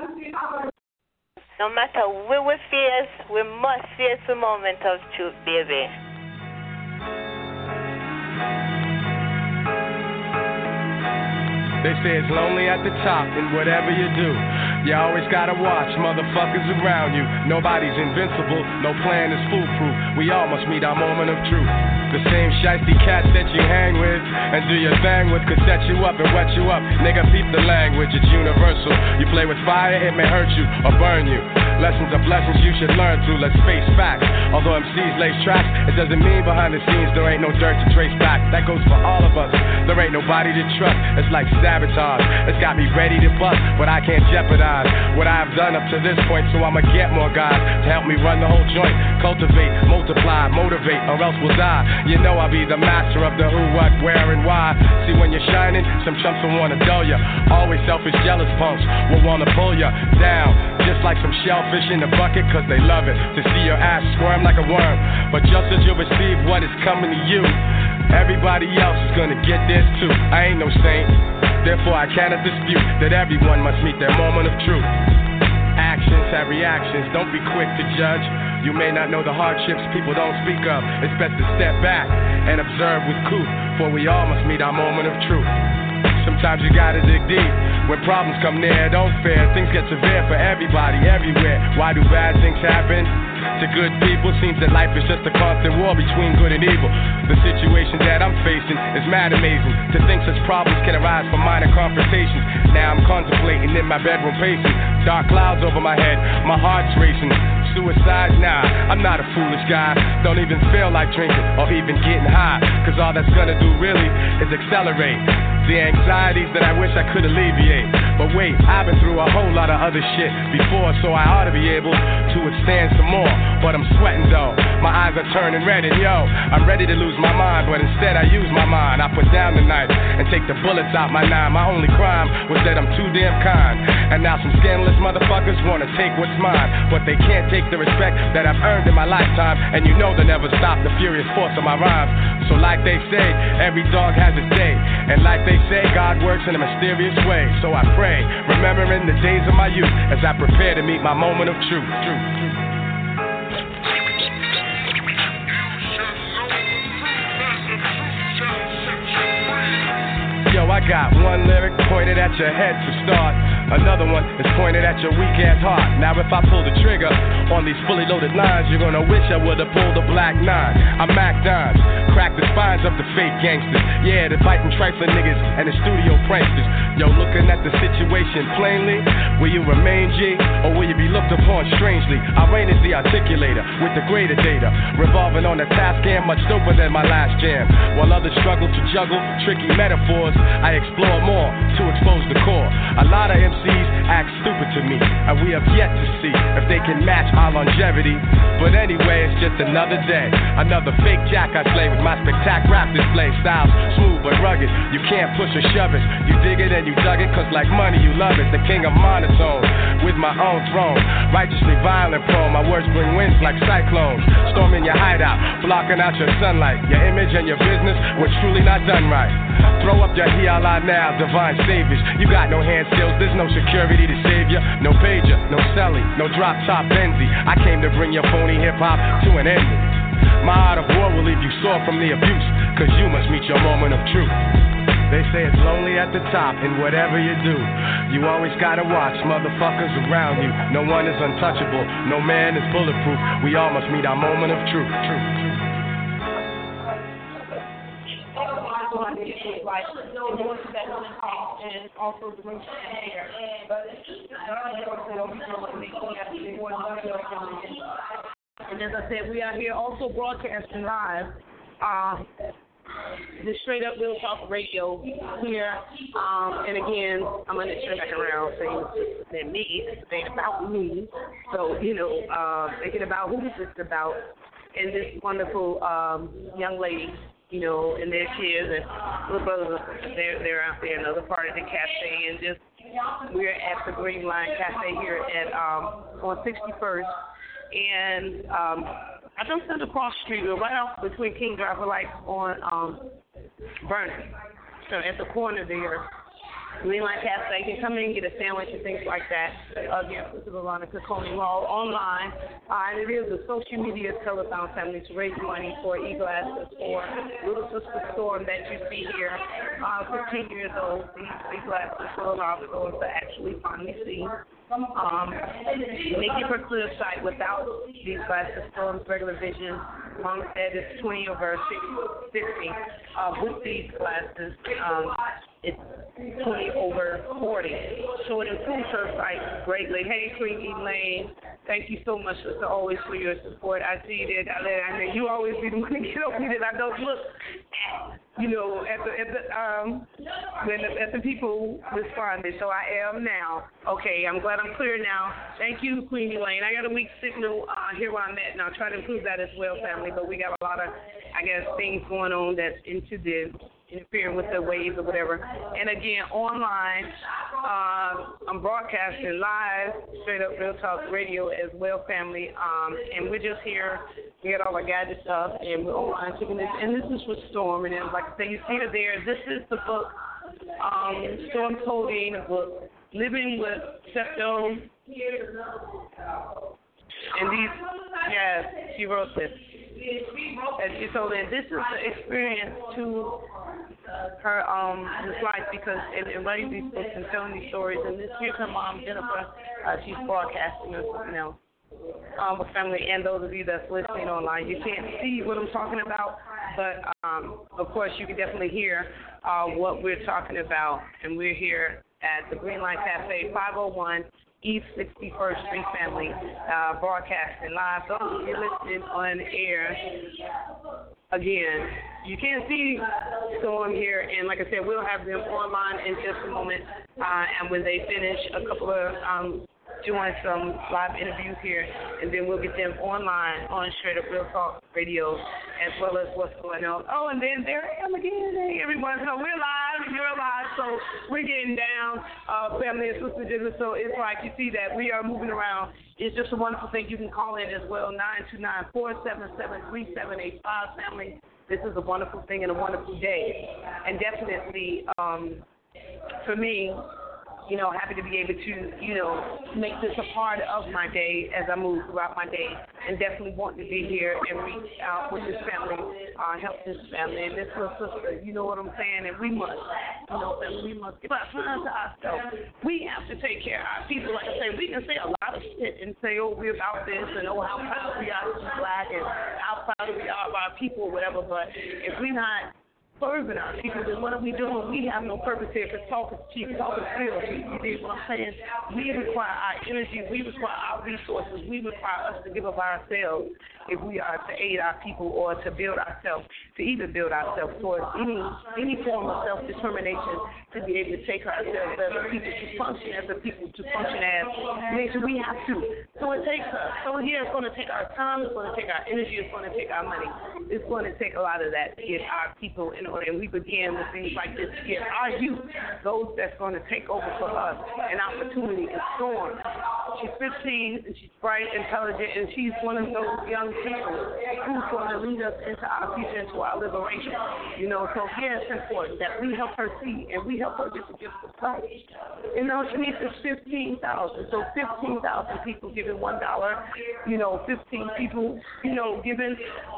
No matter where we face, we must face a moment of truth, baby. They say it's lonely at the top, and whatever you do, you always gotta watch motherfuckers around you. Nobody's invincible, no plan is foolproof. We all must meet our moment of truth. The same shiesty cats that you hang with and do your thing with could set you up and wet you up. Nigga, peep the language, it's universal. You play with fire, it may hurt you or burn you. Lessons are blessings you should learn through, let's face facts. Although M Cs lace tracks, it doesn't mean behind the scenes there ain't no dirt to trace back. That goes for all of us, there ain't nobody to trust. It's like sabotage, it's got me ready to bust, but I can't jeopardize what I've done up to this point, so I'ma get more guys to help me run the whole joint. Cultivate, multiply, motivate, or else we'll die. You know I'll be the master of the who, what, where, and why. See, when you're shining, some chumps will wanna dull ya. Always selfish, jealous punks will wanna pull ya down, just like some shellfish in the bucket, cause they love it to see your ass squirm like a worm. But just as you'll receive what is coming to you, everybody else is gonna get this too. I ain't no saint, therefore I cannot dispute that everyone must meet their moment of truth. Actions have reactions, don't be quick to judge. You may not know the hardships people don't speak of. It's best to step back and observe with cool, for we all must meet our moment of truth. Sometimes you gotta dig deep. When problems come near, don't fear. Things get severe for everybody, everywhere. Why do bad things happen to good people? Seems that life is just a constant war between good and evil. The situation that I'm facing is mad amazing. To think such problems can arise from minor confrontations. Now I'm contemplating in my bedroom pacing. Dark clouds over my head, my heart's racing. Suicide? Nah, I'm not a foolish guy. Don't even feel like drinking or even getting high, cause all that's gonna do really is accelerate the anxieties that I wish I could alleviate. But wait, I've been through a whole lot of other shit before, so I ought to be able to withstand some more. But I'm sweating though, my eyes are turning red, and yo, I'm ready to lose my mind, but instead I use my mind. I put down the knife and take the bullets out my nine. My only crime was that I'm too damn kind, and now some scandalous motherfuckers wanna take what's mine, but they can't take the respect that I've earned in my lifetime. And you know they'll never stop the furious force of my rhymes. So like they say, every dog has its day, and like they say, God works in a mysterious way. So I pray, remembering the days of my youth as I prepare to meet my moment of truth. truth. Yo, I got one lyric pointed at your head to start. Another one is pointed at your weak ass heart. Now if I pull the trigger on these fully loaded lines, you're gonna wish I would've pulled the black nine. I'm Mac Dimes, crack the spines of the fake gangsters. Yeah, the biting trifling niggas and the studio pranksters. Yo, looking at the situation plainly, will you remain G or will you be looked upon strangely? I reign as the articulator with the greater data, revolving on a task cam much doper than my last jam. While others struggle to juggle tricky metaphors, I explore more to expose the core. A lot of M Cs act stupid to me, and we have yet to see if they can match our longevity. But anyway, it's just another day, another fake jack I slay with my spectac rap display. Styles smooth but rugged, you can't push or shove it. You dig it and you dug it, cause like money you love it. The king of monotone, with my own throne, righteously violent prone. My words bring winds like cyclones, storming your hideout, blocking out your sunlight. Your image and your business was truly not done right. Throw up your hiala now, divine saviors. You got no hand skills, there's no security to save you. No pager, no celly, no drop top Benzie. I came to bring your phony hip hop to an end. My art of war will leave you sore from the abuse, cause you must meet your moment of truth. They say it's lonely at the top, and whatever you do, you always gotta watch motherfuckers around you. No one is untouchable, no man is bulletproof. We all must meet our moment of truth. Truth. And also the room here. But and as I said, we are here also broadcasting live. Uh, the Straight Up Real Talk Radio here. Um, and again, I'm going to turn back around saying that me, it's about me. So, you know, uh, thinking about who this is about. And this wonderful um, young lady, you know, and their kids and little brothers, they're, they're out there in another part of the cafe. And just, we're at the Green Line Cafe here at um, on sixty-first. And um, I just sent across the street, right off between King Driver Lights on um, Vernon. So at the corner there, Green Line Cafe, you can come in and get a sandwich and things like that. Again, this is Veronica Coney Law online. Uh, and it is a social media telethon family to raise money for e-glasses for Little Sister Storm that you see here. Uh, fifteen years old, these e-glasses will allow those to actually finally see. Um, making her clear sight without these glasses, Storm's regular vision. Mom said it's twenty over fifty. Uh, with these glasses, um, it's twenty over forty. So it improves her sight greatly. Hey, Queen Elaine, thank you so much as always for your support. I see that. I mean, you always be the one to get over me that I don't look at. You know, at the at the um when the, at the people responded. So I am now. Okay, I'm glad I'm clear now. Thank you, Queen Elaine. I got a weak signal uh, here where I'm at, and I'll try to improve that as well, family. But we got a lot of, I guess, things going on that's into the interfering with the waves or whatever. And again, online, uh, I'm broadcasting live, Straight Up Real Talk Radio as well, family. Um, and we're just here. We got all our gadget stuff, and we're online taking this. And this is with Storm. And like I say, you see her there. This is the book, um, Storm's holding a book, Living with Septo. And these, yes, she wrote this. And she told me this is the experience to her um this life because in, in writing these books and telling these stories, and this here's her mom, Jennifer, uh, she's broadcasting or something else. Um, with family and those of you that's listening online, you can't see what I'm talking about, but um, of course you can definitely hear uh, what we're talking about, and we're here at the Green Line Cafe, five oh one East sixty-first Street, family, uh, broadcasting live. Those of you listening on air, again, you can't see Storm here, and like I said, we'll have them online in just a moment, uh, and when they finish a couple of um, doing some live interviews here, and then we'll get them online on Straight Up Real Talk Radio, as well as what's going on. Oh, and then there I am again. Hey, everyone. So we're live. You're live. So we're getting down, uh, family and sister Jennifer. So it's like you see that we are moving around. It's just a wonderful thing. You can call in as well, nine two nine, four seven seven, three seven eight five, family. This is a wonderful thing and a wonderful day. And definitely, um, for me, you know, happy to be able to, you know, make this a part of my day as I move throughout my day, and definitely want to be here and reach out with this family, uh, help this family and this little sister, you know what I'm saying, and we must, you know, family, we must give up to ourselves. We have to to take care of our people. Like I say, we can say a lot of shit and say, oh, we're about this and oh, how proud we are to be black and how proud we are of our people or whatever. But if we're not serving our people, then what are we doing? We have no purpose here because talk is cheap, talk is real. You see what I'm saying? We require our energy, we require our resources, we require us to give of ourselves if we are to aid our people or to build ourselves, to even build ourselves towards any any form of self-determination to be able to take ourselves as a people, to function as a people, to function as nation. We have to. So it takes us. So here it's going to take our time, it's going to take our energy, it's going to take our money. It's going to take a lot of that to get our people in order. And we begin with things like this to get our youth, those that's going to take over for us, an opportunity to storm. She's fifteen, and she's bright, intelligent, and she's one of those young people who's going to lead us into our future, into our liberation. You know, so here it's important that we help her see and we help her get the gift of sight. You know, she needs is fifteen thousand. So fifteen thousand people giving one dollar. You know, fifteen people, you know, giving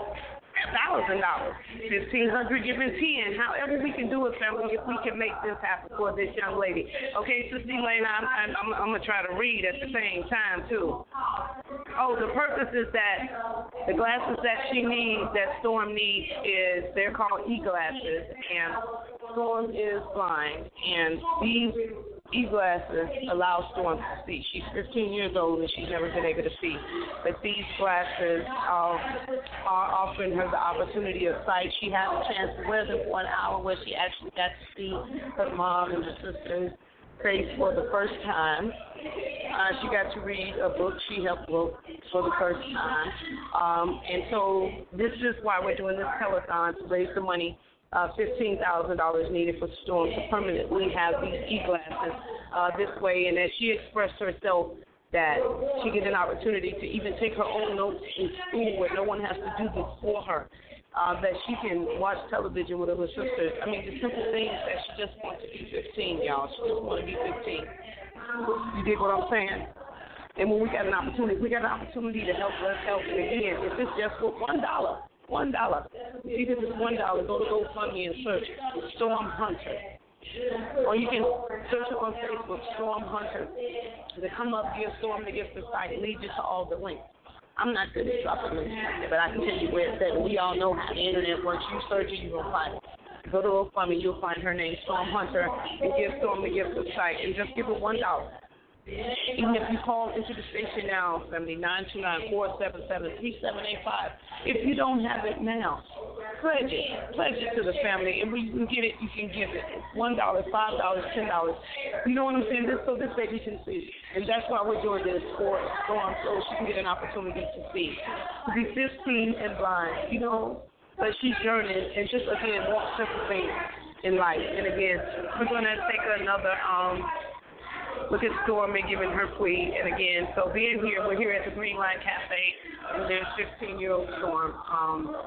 thousand dollars, fifteen hundred giving ten. However we can do it, family, if we can make this happen for this young lady. Okay, Sister Elena, I'm, I'm, I'm, I'm gonna try to read at the same time too. Oh, the purpose is that the glasses that she needs, that Storm needs, is they're called e-glasses, and Storm is blind, and these e-glasses allow Storm to see. She's fifteen years old and she's never been able to see. But these glasses um, are offering her the opportunity of sight. She had a chance to wear them for an hour where she actually got to see her mom and her sister's face for the first time. Uh, she got to read a book she helped wrote for the first time. Um, and so this is why we're doing this telethon, to raise the money. Uh, fifteen thousand dollars needed for Storm to permanently have these e-glasses uh, this way. And as she expressed herself, that she get an opportunity to even take her own notes in school where no one has to do this for her, uh, that she can watch television with her sisters. I mean, the simple thing is that she just wants to be fifteen, y'all. She just wants to be fifteen. You dig what I'm saying? And when we got an opportunity, we got an opportunity to help, let's help. And again, if it's just for one dollar, One dollar. Even if it's one dollar, go to GoFundMe and search Storm Hunter. Or you can search up on Facebook, Storm Hunter. To come up, give Storm the gift of sight. It leads you to all the links. I'm not good at dropping links, but I can tell you where it's at. We all know how the internet works. You search it, you're going to find it. Go to GoFundMe, you'll find her name, Storm Hunter, and give Storm the gift of sight. And just give her one dollar. Even if you call into the station now, family, nine two nine, four seven seven, three seven eight five. If you don't have it now, pledge it. Pledge it to the family. And when you can get it, you can give it. one dollar, five dollars, ten dollars. You know what I'm saying? This, so this baby can see. And that's why we're doing this for Storm, so she can get an opportunity to see. To be fifteen and blind, you know, but she's journeying and just, again, walk simple things in life. And, again, we're going to take another... um. Look at Storm and giving her plea. And again, so being here, we're here at the Green Line Cafe, and there's fifteen-year-old Storm. Um,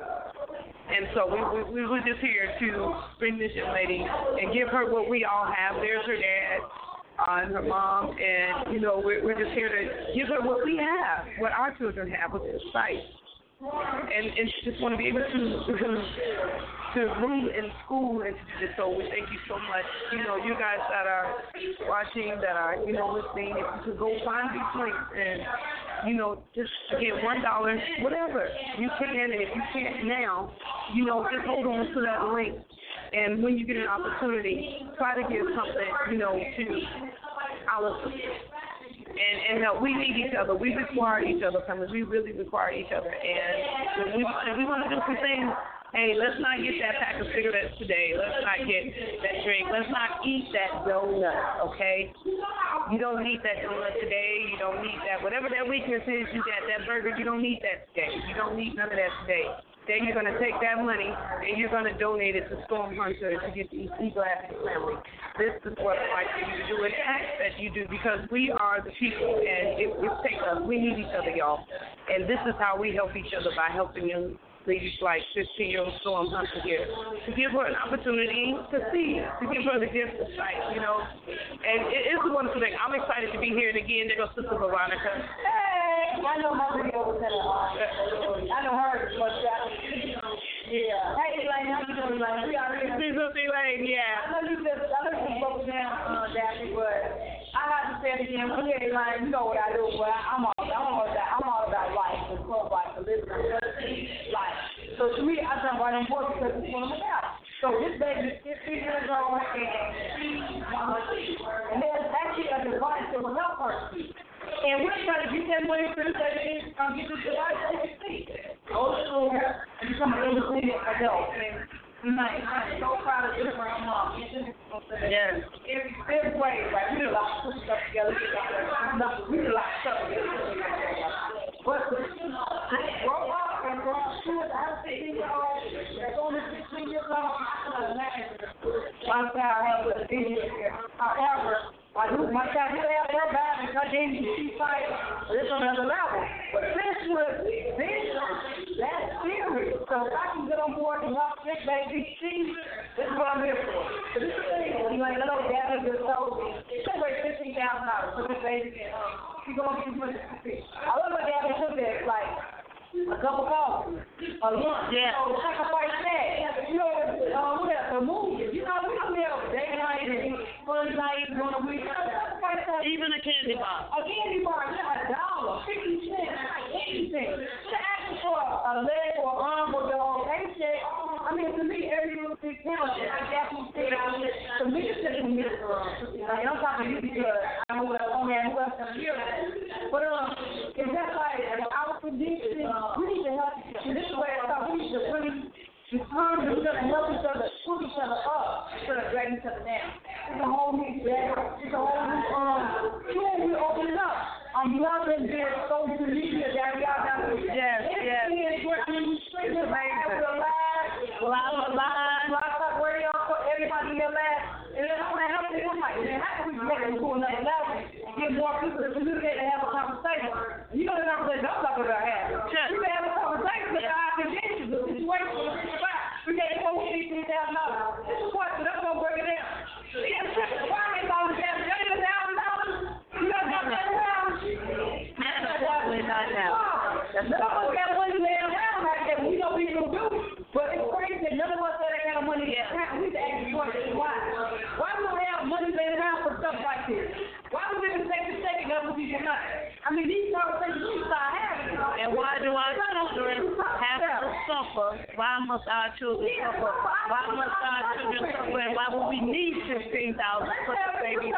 and so we, we, we were just here to bring this young lady and give her what we all have. There's her dad uh, and her mom, and, you know, we're, we're just here to give her what we have, what our children have, which is sight. And, and just want to be able to, to to room in school and to do this. So we thank you so much. You know, you guys that are watching, that are, you know, listening, if you could go find these links and, you know, just, again, one dollar, whatever you can. And if you can't now, you know, just hold on to that link. And when you get an opportunity, try to give something, you know, to our And, and no, we need each other. We require each other, families. We really require each other. And we, if we want to do some things, hey, let's not get that pack of cigarettes today. Let's not get that drink. Let's not eat that donut, okay? You don't need that donut today. You don't need that. Whatever that weakness is, you got that burger. You don't need that today. You don't need none of that today. Then you're going to take that money and you're going to donate it to Storm Hunter to get these e-glasses family. This is what I'd like for you to do and ask that you do, because we are the people and it, it takes us. We need each other, y'all. And this is how we help each other, by helping young ladies like fifteen-year-old Storm Hunter here, to give her an opportunity to see, to give her the gift of sight, you know. And it is a wonderful thing. I'm excited to be here. And again, there goes Sister Veronica. Hey, I know my video was at uh, I know her, but uh, yeah. Hey, Elaine, how you doing, Elaine? We already. This is Elaine, yeah. I know you just, I know you just broke down, uh, Daphne, but I baby, and we ain't like, you know what I do, but I'm all, I'm all about, I'm all about life and stuff like the living life. So to me, I jump right on board because it's what I'm about. So this baby is fifteen years old, and she's and there's actually a device that will help her see. And we're trying to get that money for this baby, um, get this device so she can see. Go to school and become an independent adult. And I'm so proud of this for our mom. Yes. Every, every way, right? We did a lot of stuff together. We did a lot of stuff together. But grow up and grow up to it. I have fifteen years old. That's only fifteen years old. I can imagine my child has a fifteen years. However, I do my child, he have her bad and her game, she's fight. It's on another level. But this was vision. That's serious. So if I can get on board and help this baby, see, this is what I'm here for. So this is the thing. You ain't know dad has been told me. It's like fifteen thousand dollars for this baby. She's going to get money to see. I love my dad took that, like, a cup of coffee, a lunch, yeah. So sacrifice that. You know, uh, we have to move. You know, we don't have day night and fun night on the weekend. Even a candy bar. A candy bar, yeah, a dollar, fifty cents, anything. Just asking for a leg or arm or dog, anything. I mean, to me, every little thing counts. I definitely think to me, it's just a mirror. I mean, I'm talking to you because I know what I'm on who else I'm here. But um, it's just like our prediction. We need to help each other. This is where I thought we need to really determine that we're going to help each other, pull each other up instead of dragging each other down. It's a whole new, it's a whole new, um, tool we open it up. Um, love and their social media that we are down there. Yes, yes. It's amazing. Well, I'm alive. Blog Talk Radio for everybody here last. And then I want to help you. I'm like, man, how can we make it to another level and get more people to communicate and have a conversation? You know the conversation I'm talking about having. Sure. You can have a conversation with our conditions, the situation, the situation. We got to go fifteen thousand dollars. This is what, so that's going to break it down. Why am I calling that thirty thousand dollars? You got to come that around? Definitely not now. None of us got money laying around like that. We know people do. But it's crazy that none of us that ain't got money yet. We need to ask the question, why? Why do we have money laying around for stuff like this? Why do we even take the second other people not? I mean, these conversations we start having. And why do our children have to suffer? Why must our children suffer? Why must our children suffer? And why would we need fifteen thousand for the baby?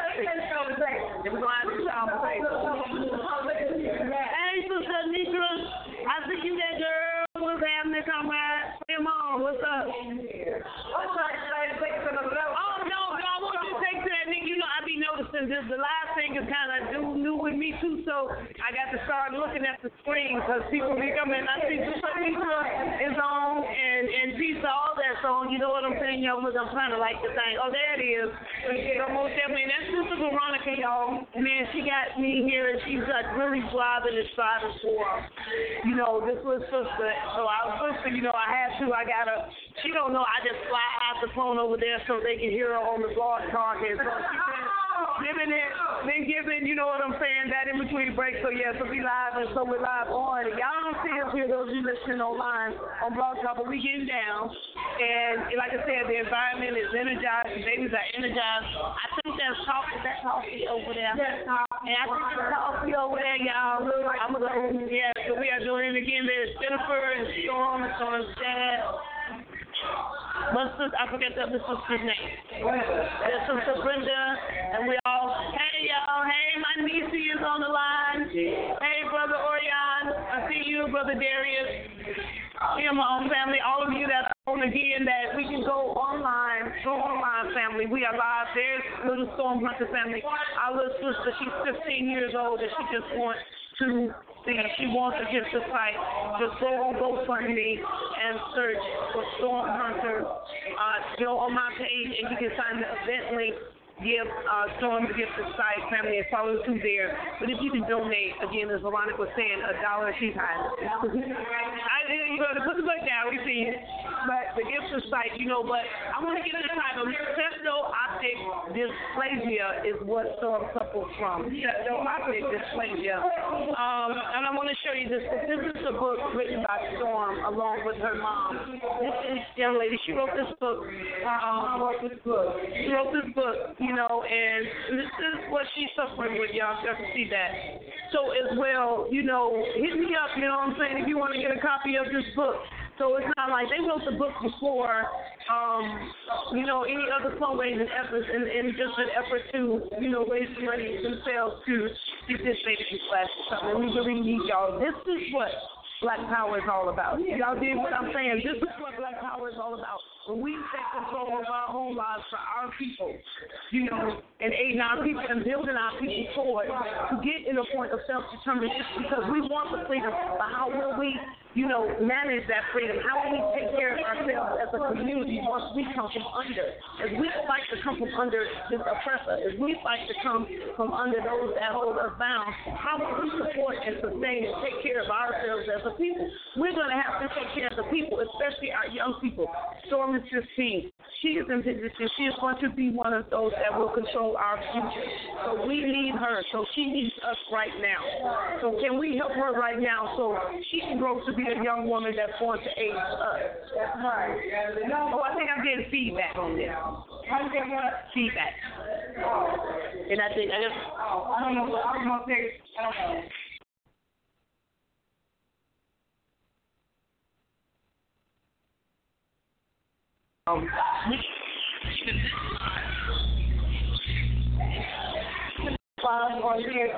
And we're going to have this conversation. Hey, Sister Nitra, I see you that girl. What's happening, comrade? Come on, what's up? I'm sorry, should I take it to another level? Oh, no, no, I want you to take to that, nigga. You know, I be noticing this. The last thing is kind of new, new with me, too, so I got to start looking at the screen because people be coming. I see Sister Nitra is on and, and Pizza, all that, so you know what I'm saying? Yo, look, I'm trying to like the thing. Oh, there it is. So most definitely, and that's Sister Veronica, y'all. Man, she got me here, and she's like really driving and striving for, you know, this was Sister. So I was listening, you know, I had to, I got to, she don't know, I just fly out the phone over there so they can hear her on the blog talk. And so she's been giving it, been giving, you know what I'm saying, that in between breaks. So yeah, so we live, and so we're live on. Y'all don't see us here, those of you listening online on blog talk, but we getting down. And like I said, the environment is energized, the babies are energized. I think that's coffee, that coffee over there. And I think there's coffee over there, y'all. I'm going to, yeah, so we are doing it again. There's Jennifer and Storm and Storm's dad. What's this? I forget the other sister's name. There's Sister Brenda, and we all, hey y'all, hey, my niece is on the line. Hey, Brother Orion, I see you, Brother Darius. Me and my own family, all of you that are on again, that we can go online, go online, family. We are live. There's Little Storm Hunter family. Our little sister, she's fifteen years old, and she just wants to see, she wants to get the site. Just go on GoFundMe and search for Storm Hunter. Uh, go on my page, and you can find the event link. Give uh, Storm to get the site, family, and follow through there. But if you can donate, again, as Veronica was saying, a dollar, she's high. I, you go to put the book down. We see it. But the Ipsos site, you know. But I want to get in the title. Tendo-optic dysplasia is what Storm suffers from. Tendo-optic dysplasia. Um, and I want to show you this. This is a book written by Storm along with her mom. This is young lady. She wrote this book. Um, wrote this book. She wrote this book, you know, and this is what she's suffering with. Y'all can see that. So as well, you know, hit me up. You know what I'm saying? If you want to get a copy of this book. So it's not like they wrote the book before, um, you know, any other fundraising efforts, and, and just an effort to, you know, raise money themselves to get this baby class or something. And we really need y'all. This is what Black Power is all about. Y'all did what I'm saying. This is what Black Power is all about. When we take control of our own lives for our people, you know, and aiding our people and building our people forward to get in a point of self-determination, because we want the freedom. But how will we, you know, manage that freedom? How will we take care of ourselves as a community once we come from under? As we fight to come from under this oppressor, as we fight to come from under those that hold us bound, how will we support and sustain and take care of ourselves as a people? We're going to have to take care of the people, especially our young people. Storm is fifteen. She is in position. She is going to be one of those that will control our future. So we need her. So she needs us right now. So can we help her right now so she can grow to be a young woman that's going to aid us? That's right. Oh, I think I'm getting feedback on this. I'm getting what? Feedback. And I think I just oh, I don't know. I don't know if there's I don't know. Um, five or here.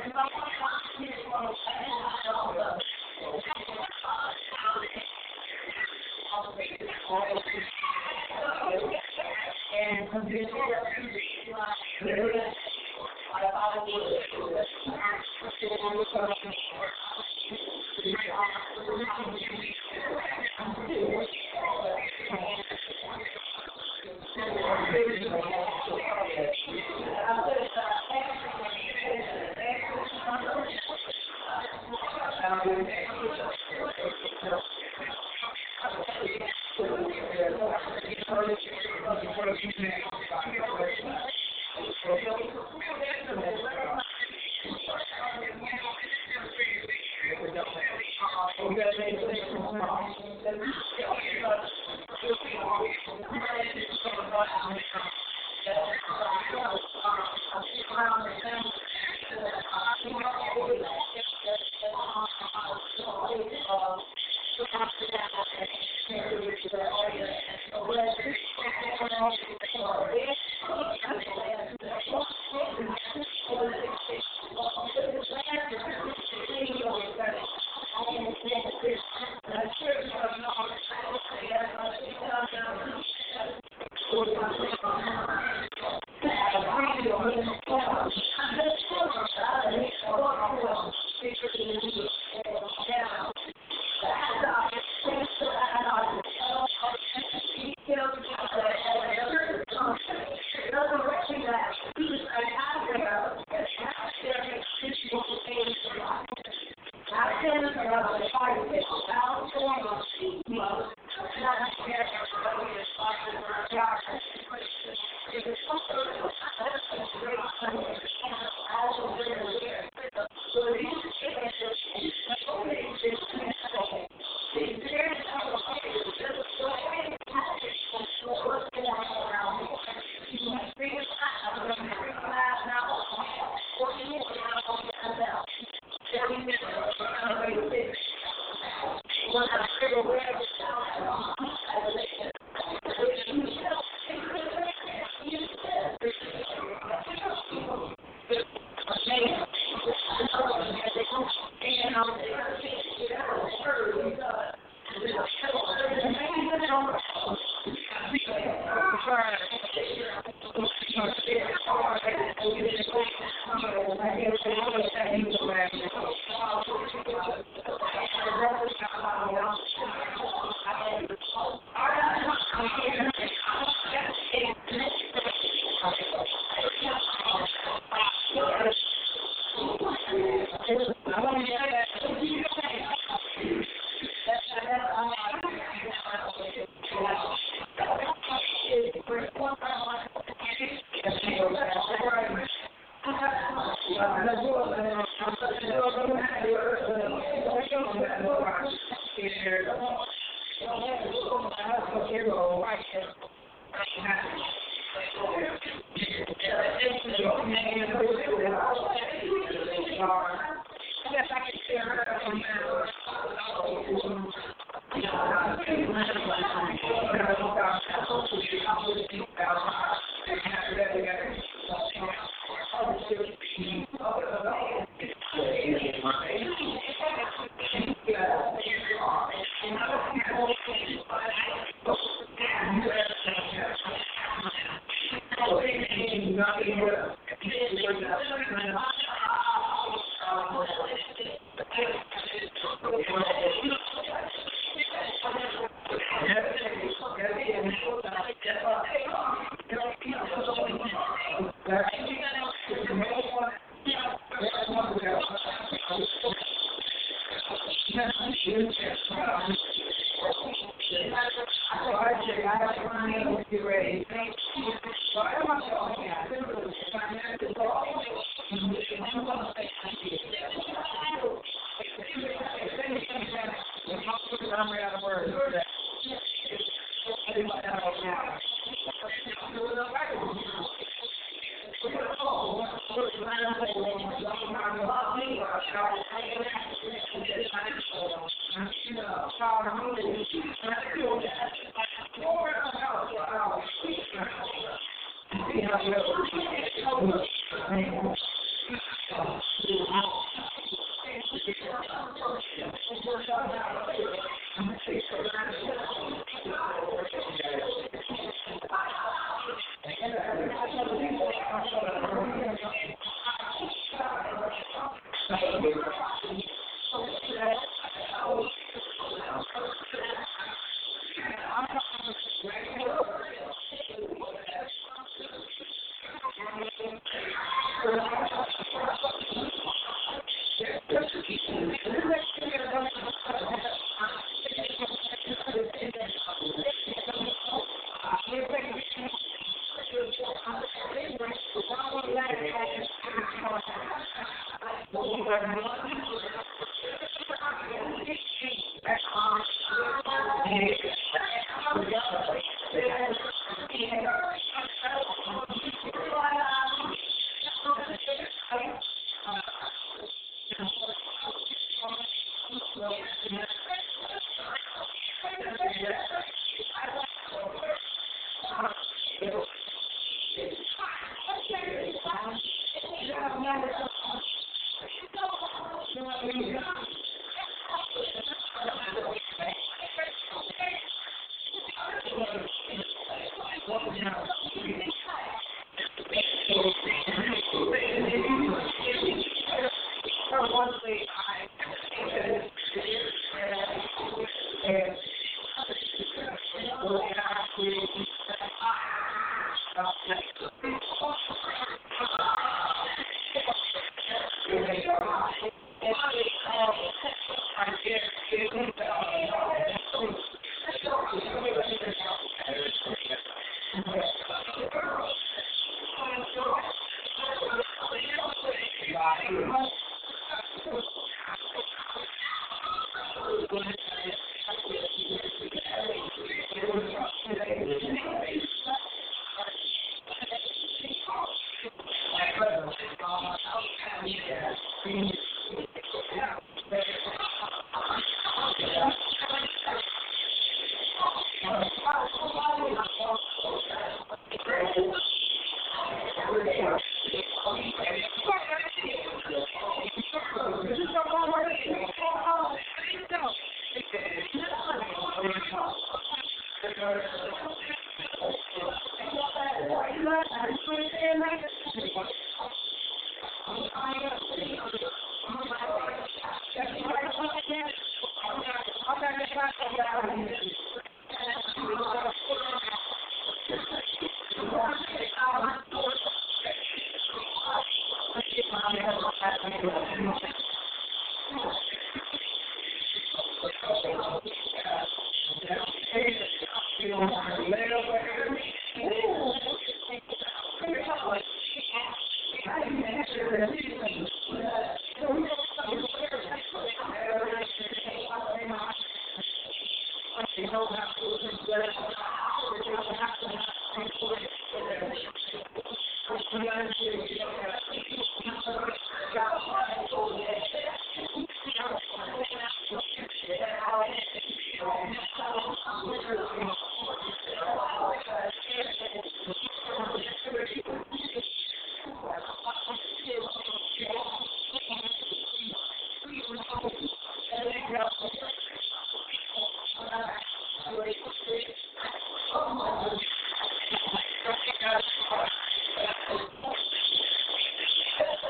Thank you.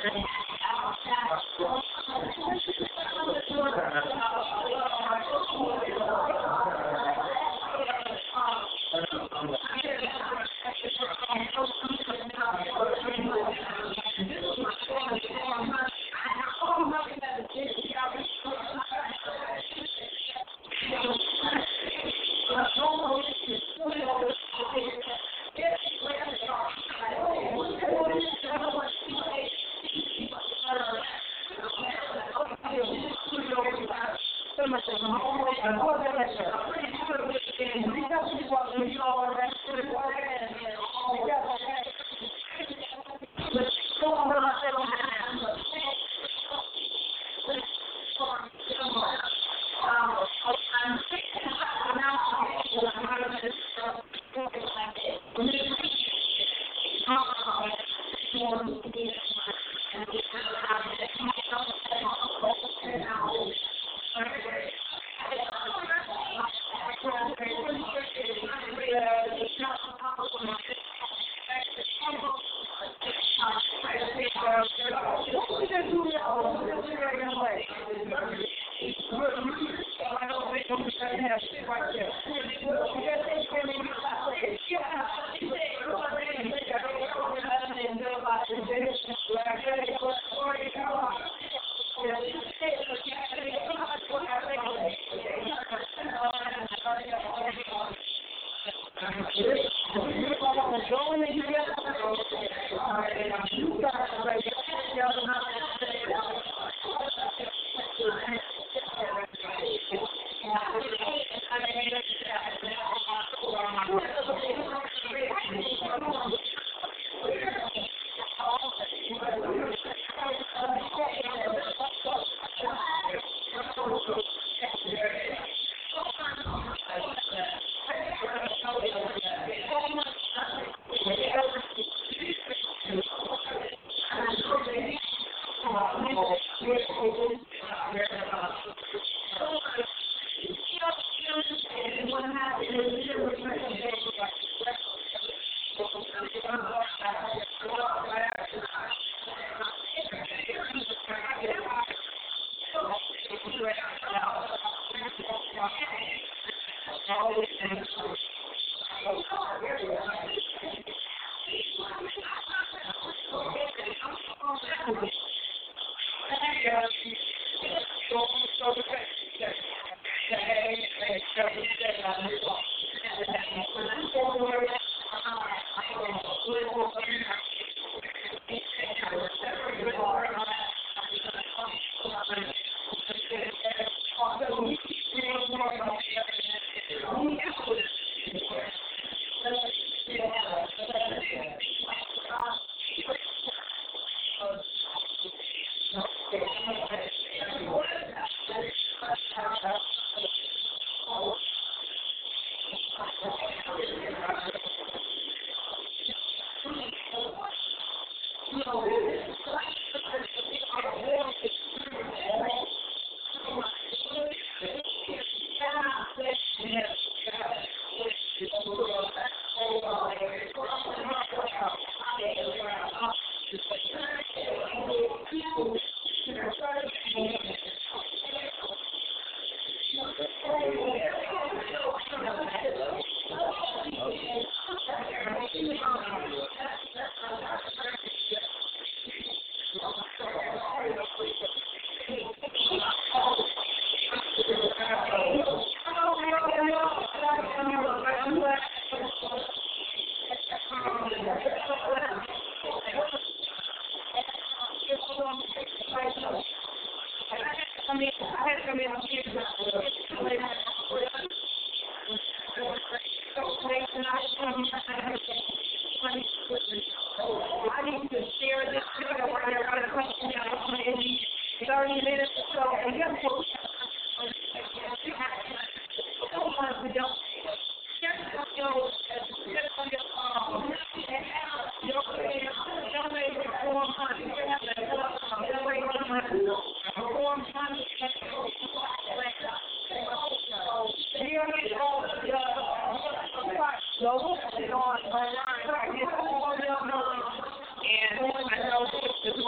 And I know this is one of my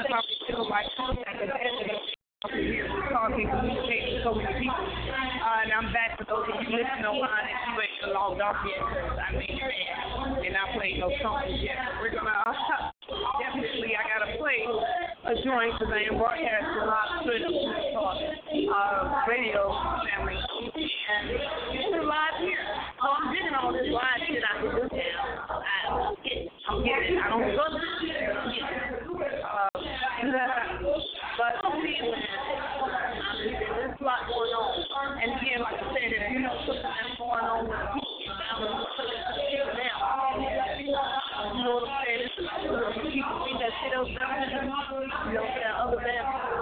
how we feel like at the end of the here talking, communicating with so many people. Uh, and I'm back for those of you listening online if you ain't logged off yet. I mean, man, and I played no songs yet. We're gonna uh, definitely. I gotta play a joint because I am broadcasting live straight up uh, radio family, and it's live here. So I'm getting all this live shit I can do now. I get, I'm getting it. I don't love it. Uh, but see, there's a lot going on. And again, like I said, if you know something that's going on with people, now, you know what I'm saying? People think that shit else down, you know, that other than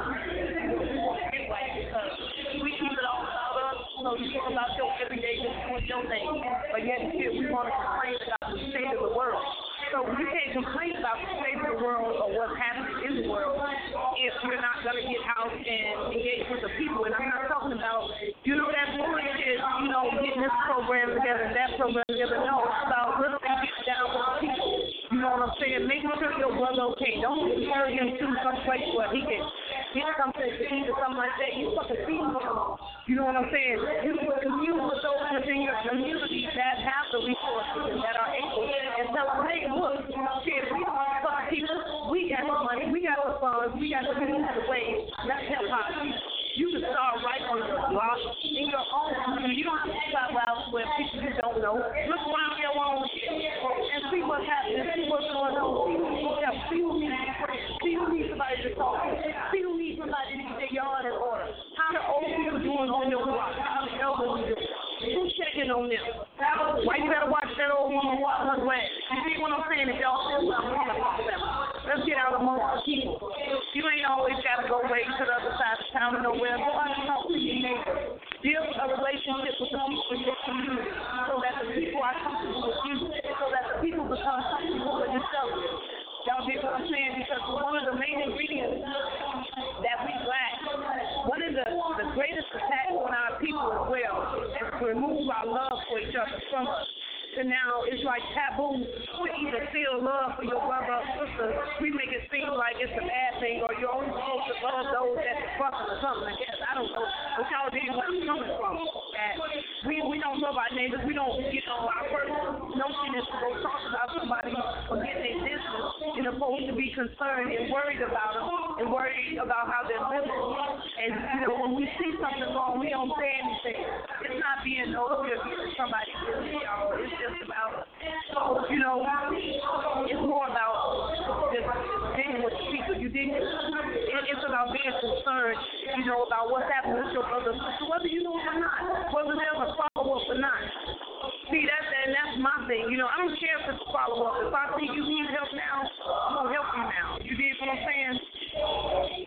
we keep it all about us, you know, you talk about your everyday, just doing your thing. But yet, shit, we want to complain about the state of the world. So you can't complain about the state of the world or what's happening in the world if you're not going to get out and engage with the people. And I'm not talking about, you know, that bullshit, you know, getting this program together and that program together. No, it's about really getting down with the people. You know what I'm saying? Making sure your brother okay. Don't refer him to some place where he can get something to eat or something like that. You fucking feed him. You know what I'm saying? You commune with those within your community that have the resources and that are able and tell them, hey, look, shit, we don't fuck people. We got the money. We got the funds. We got the means to ways. That's hip hop. You can start right on the block in your own community. You don't have to stop out where people you don't know. Look around your own and see what's happening. See what's going on. See who needs help. See who needs friends. See who needs somebody to talk to. See who needs somebody to get their yard in order. How the old people doing on your block? How the elderly doing? Who's checking on them? Why you gotta watch that old woman walk her way? You see what I'm saying? If y'all feel something coming from them, let's get out amongst the people. You ain't always gotta go wait to the other side of town or nowhere. Go out and talk to your neighbor. Build a relationship with the people in your community so that the people are comfortable with you, so that the people become comfortable with yourself. Y'all get what I'm saying? Because one of the main ingredients that we lack, one of the, the greatest attacks on our people as well, is to remove our love for each other from us. And now it's like taboo to either feel love for your brother or sister. We make it seem like it's a bad thing, or you're only supposed to love those that are fucking or something. I guess I don't know. But y'all dig where I'm coming from. That we we don't love our neighbors. We don't, you know, our first notion is to go talk about somebody or get their business, and opposed to be concerned and worried about them and worried about how they're living. And you know, when we see something wrong, we don't say anything. It's not being nosy to somebody's business, y'all. It's just about, you know, it's more about just being with the people. You dig? It's about being concerned, you know, about what's happening with your brother, whether you know it or not, whether there's a follow-up or not. See, that's and that's my thing. You know, I don't care if it's a follow-up. If I think you need help now, I'm gonna help you now. You dig what I'm saying?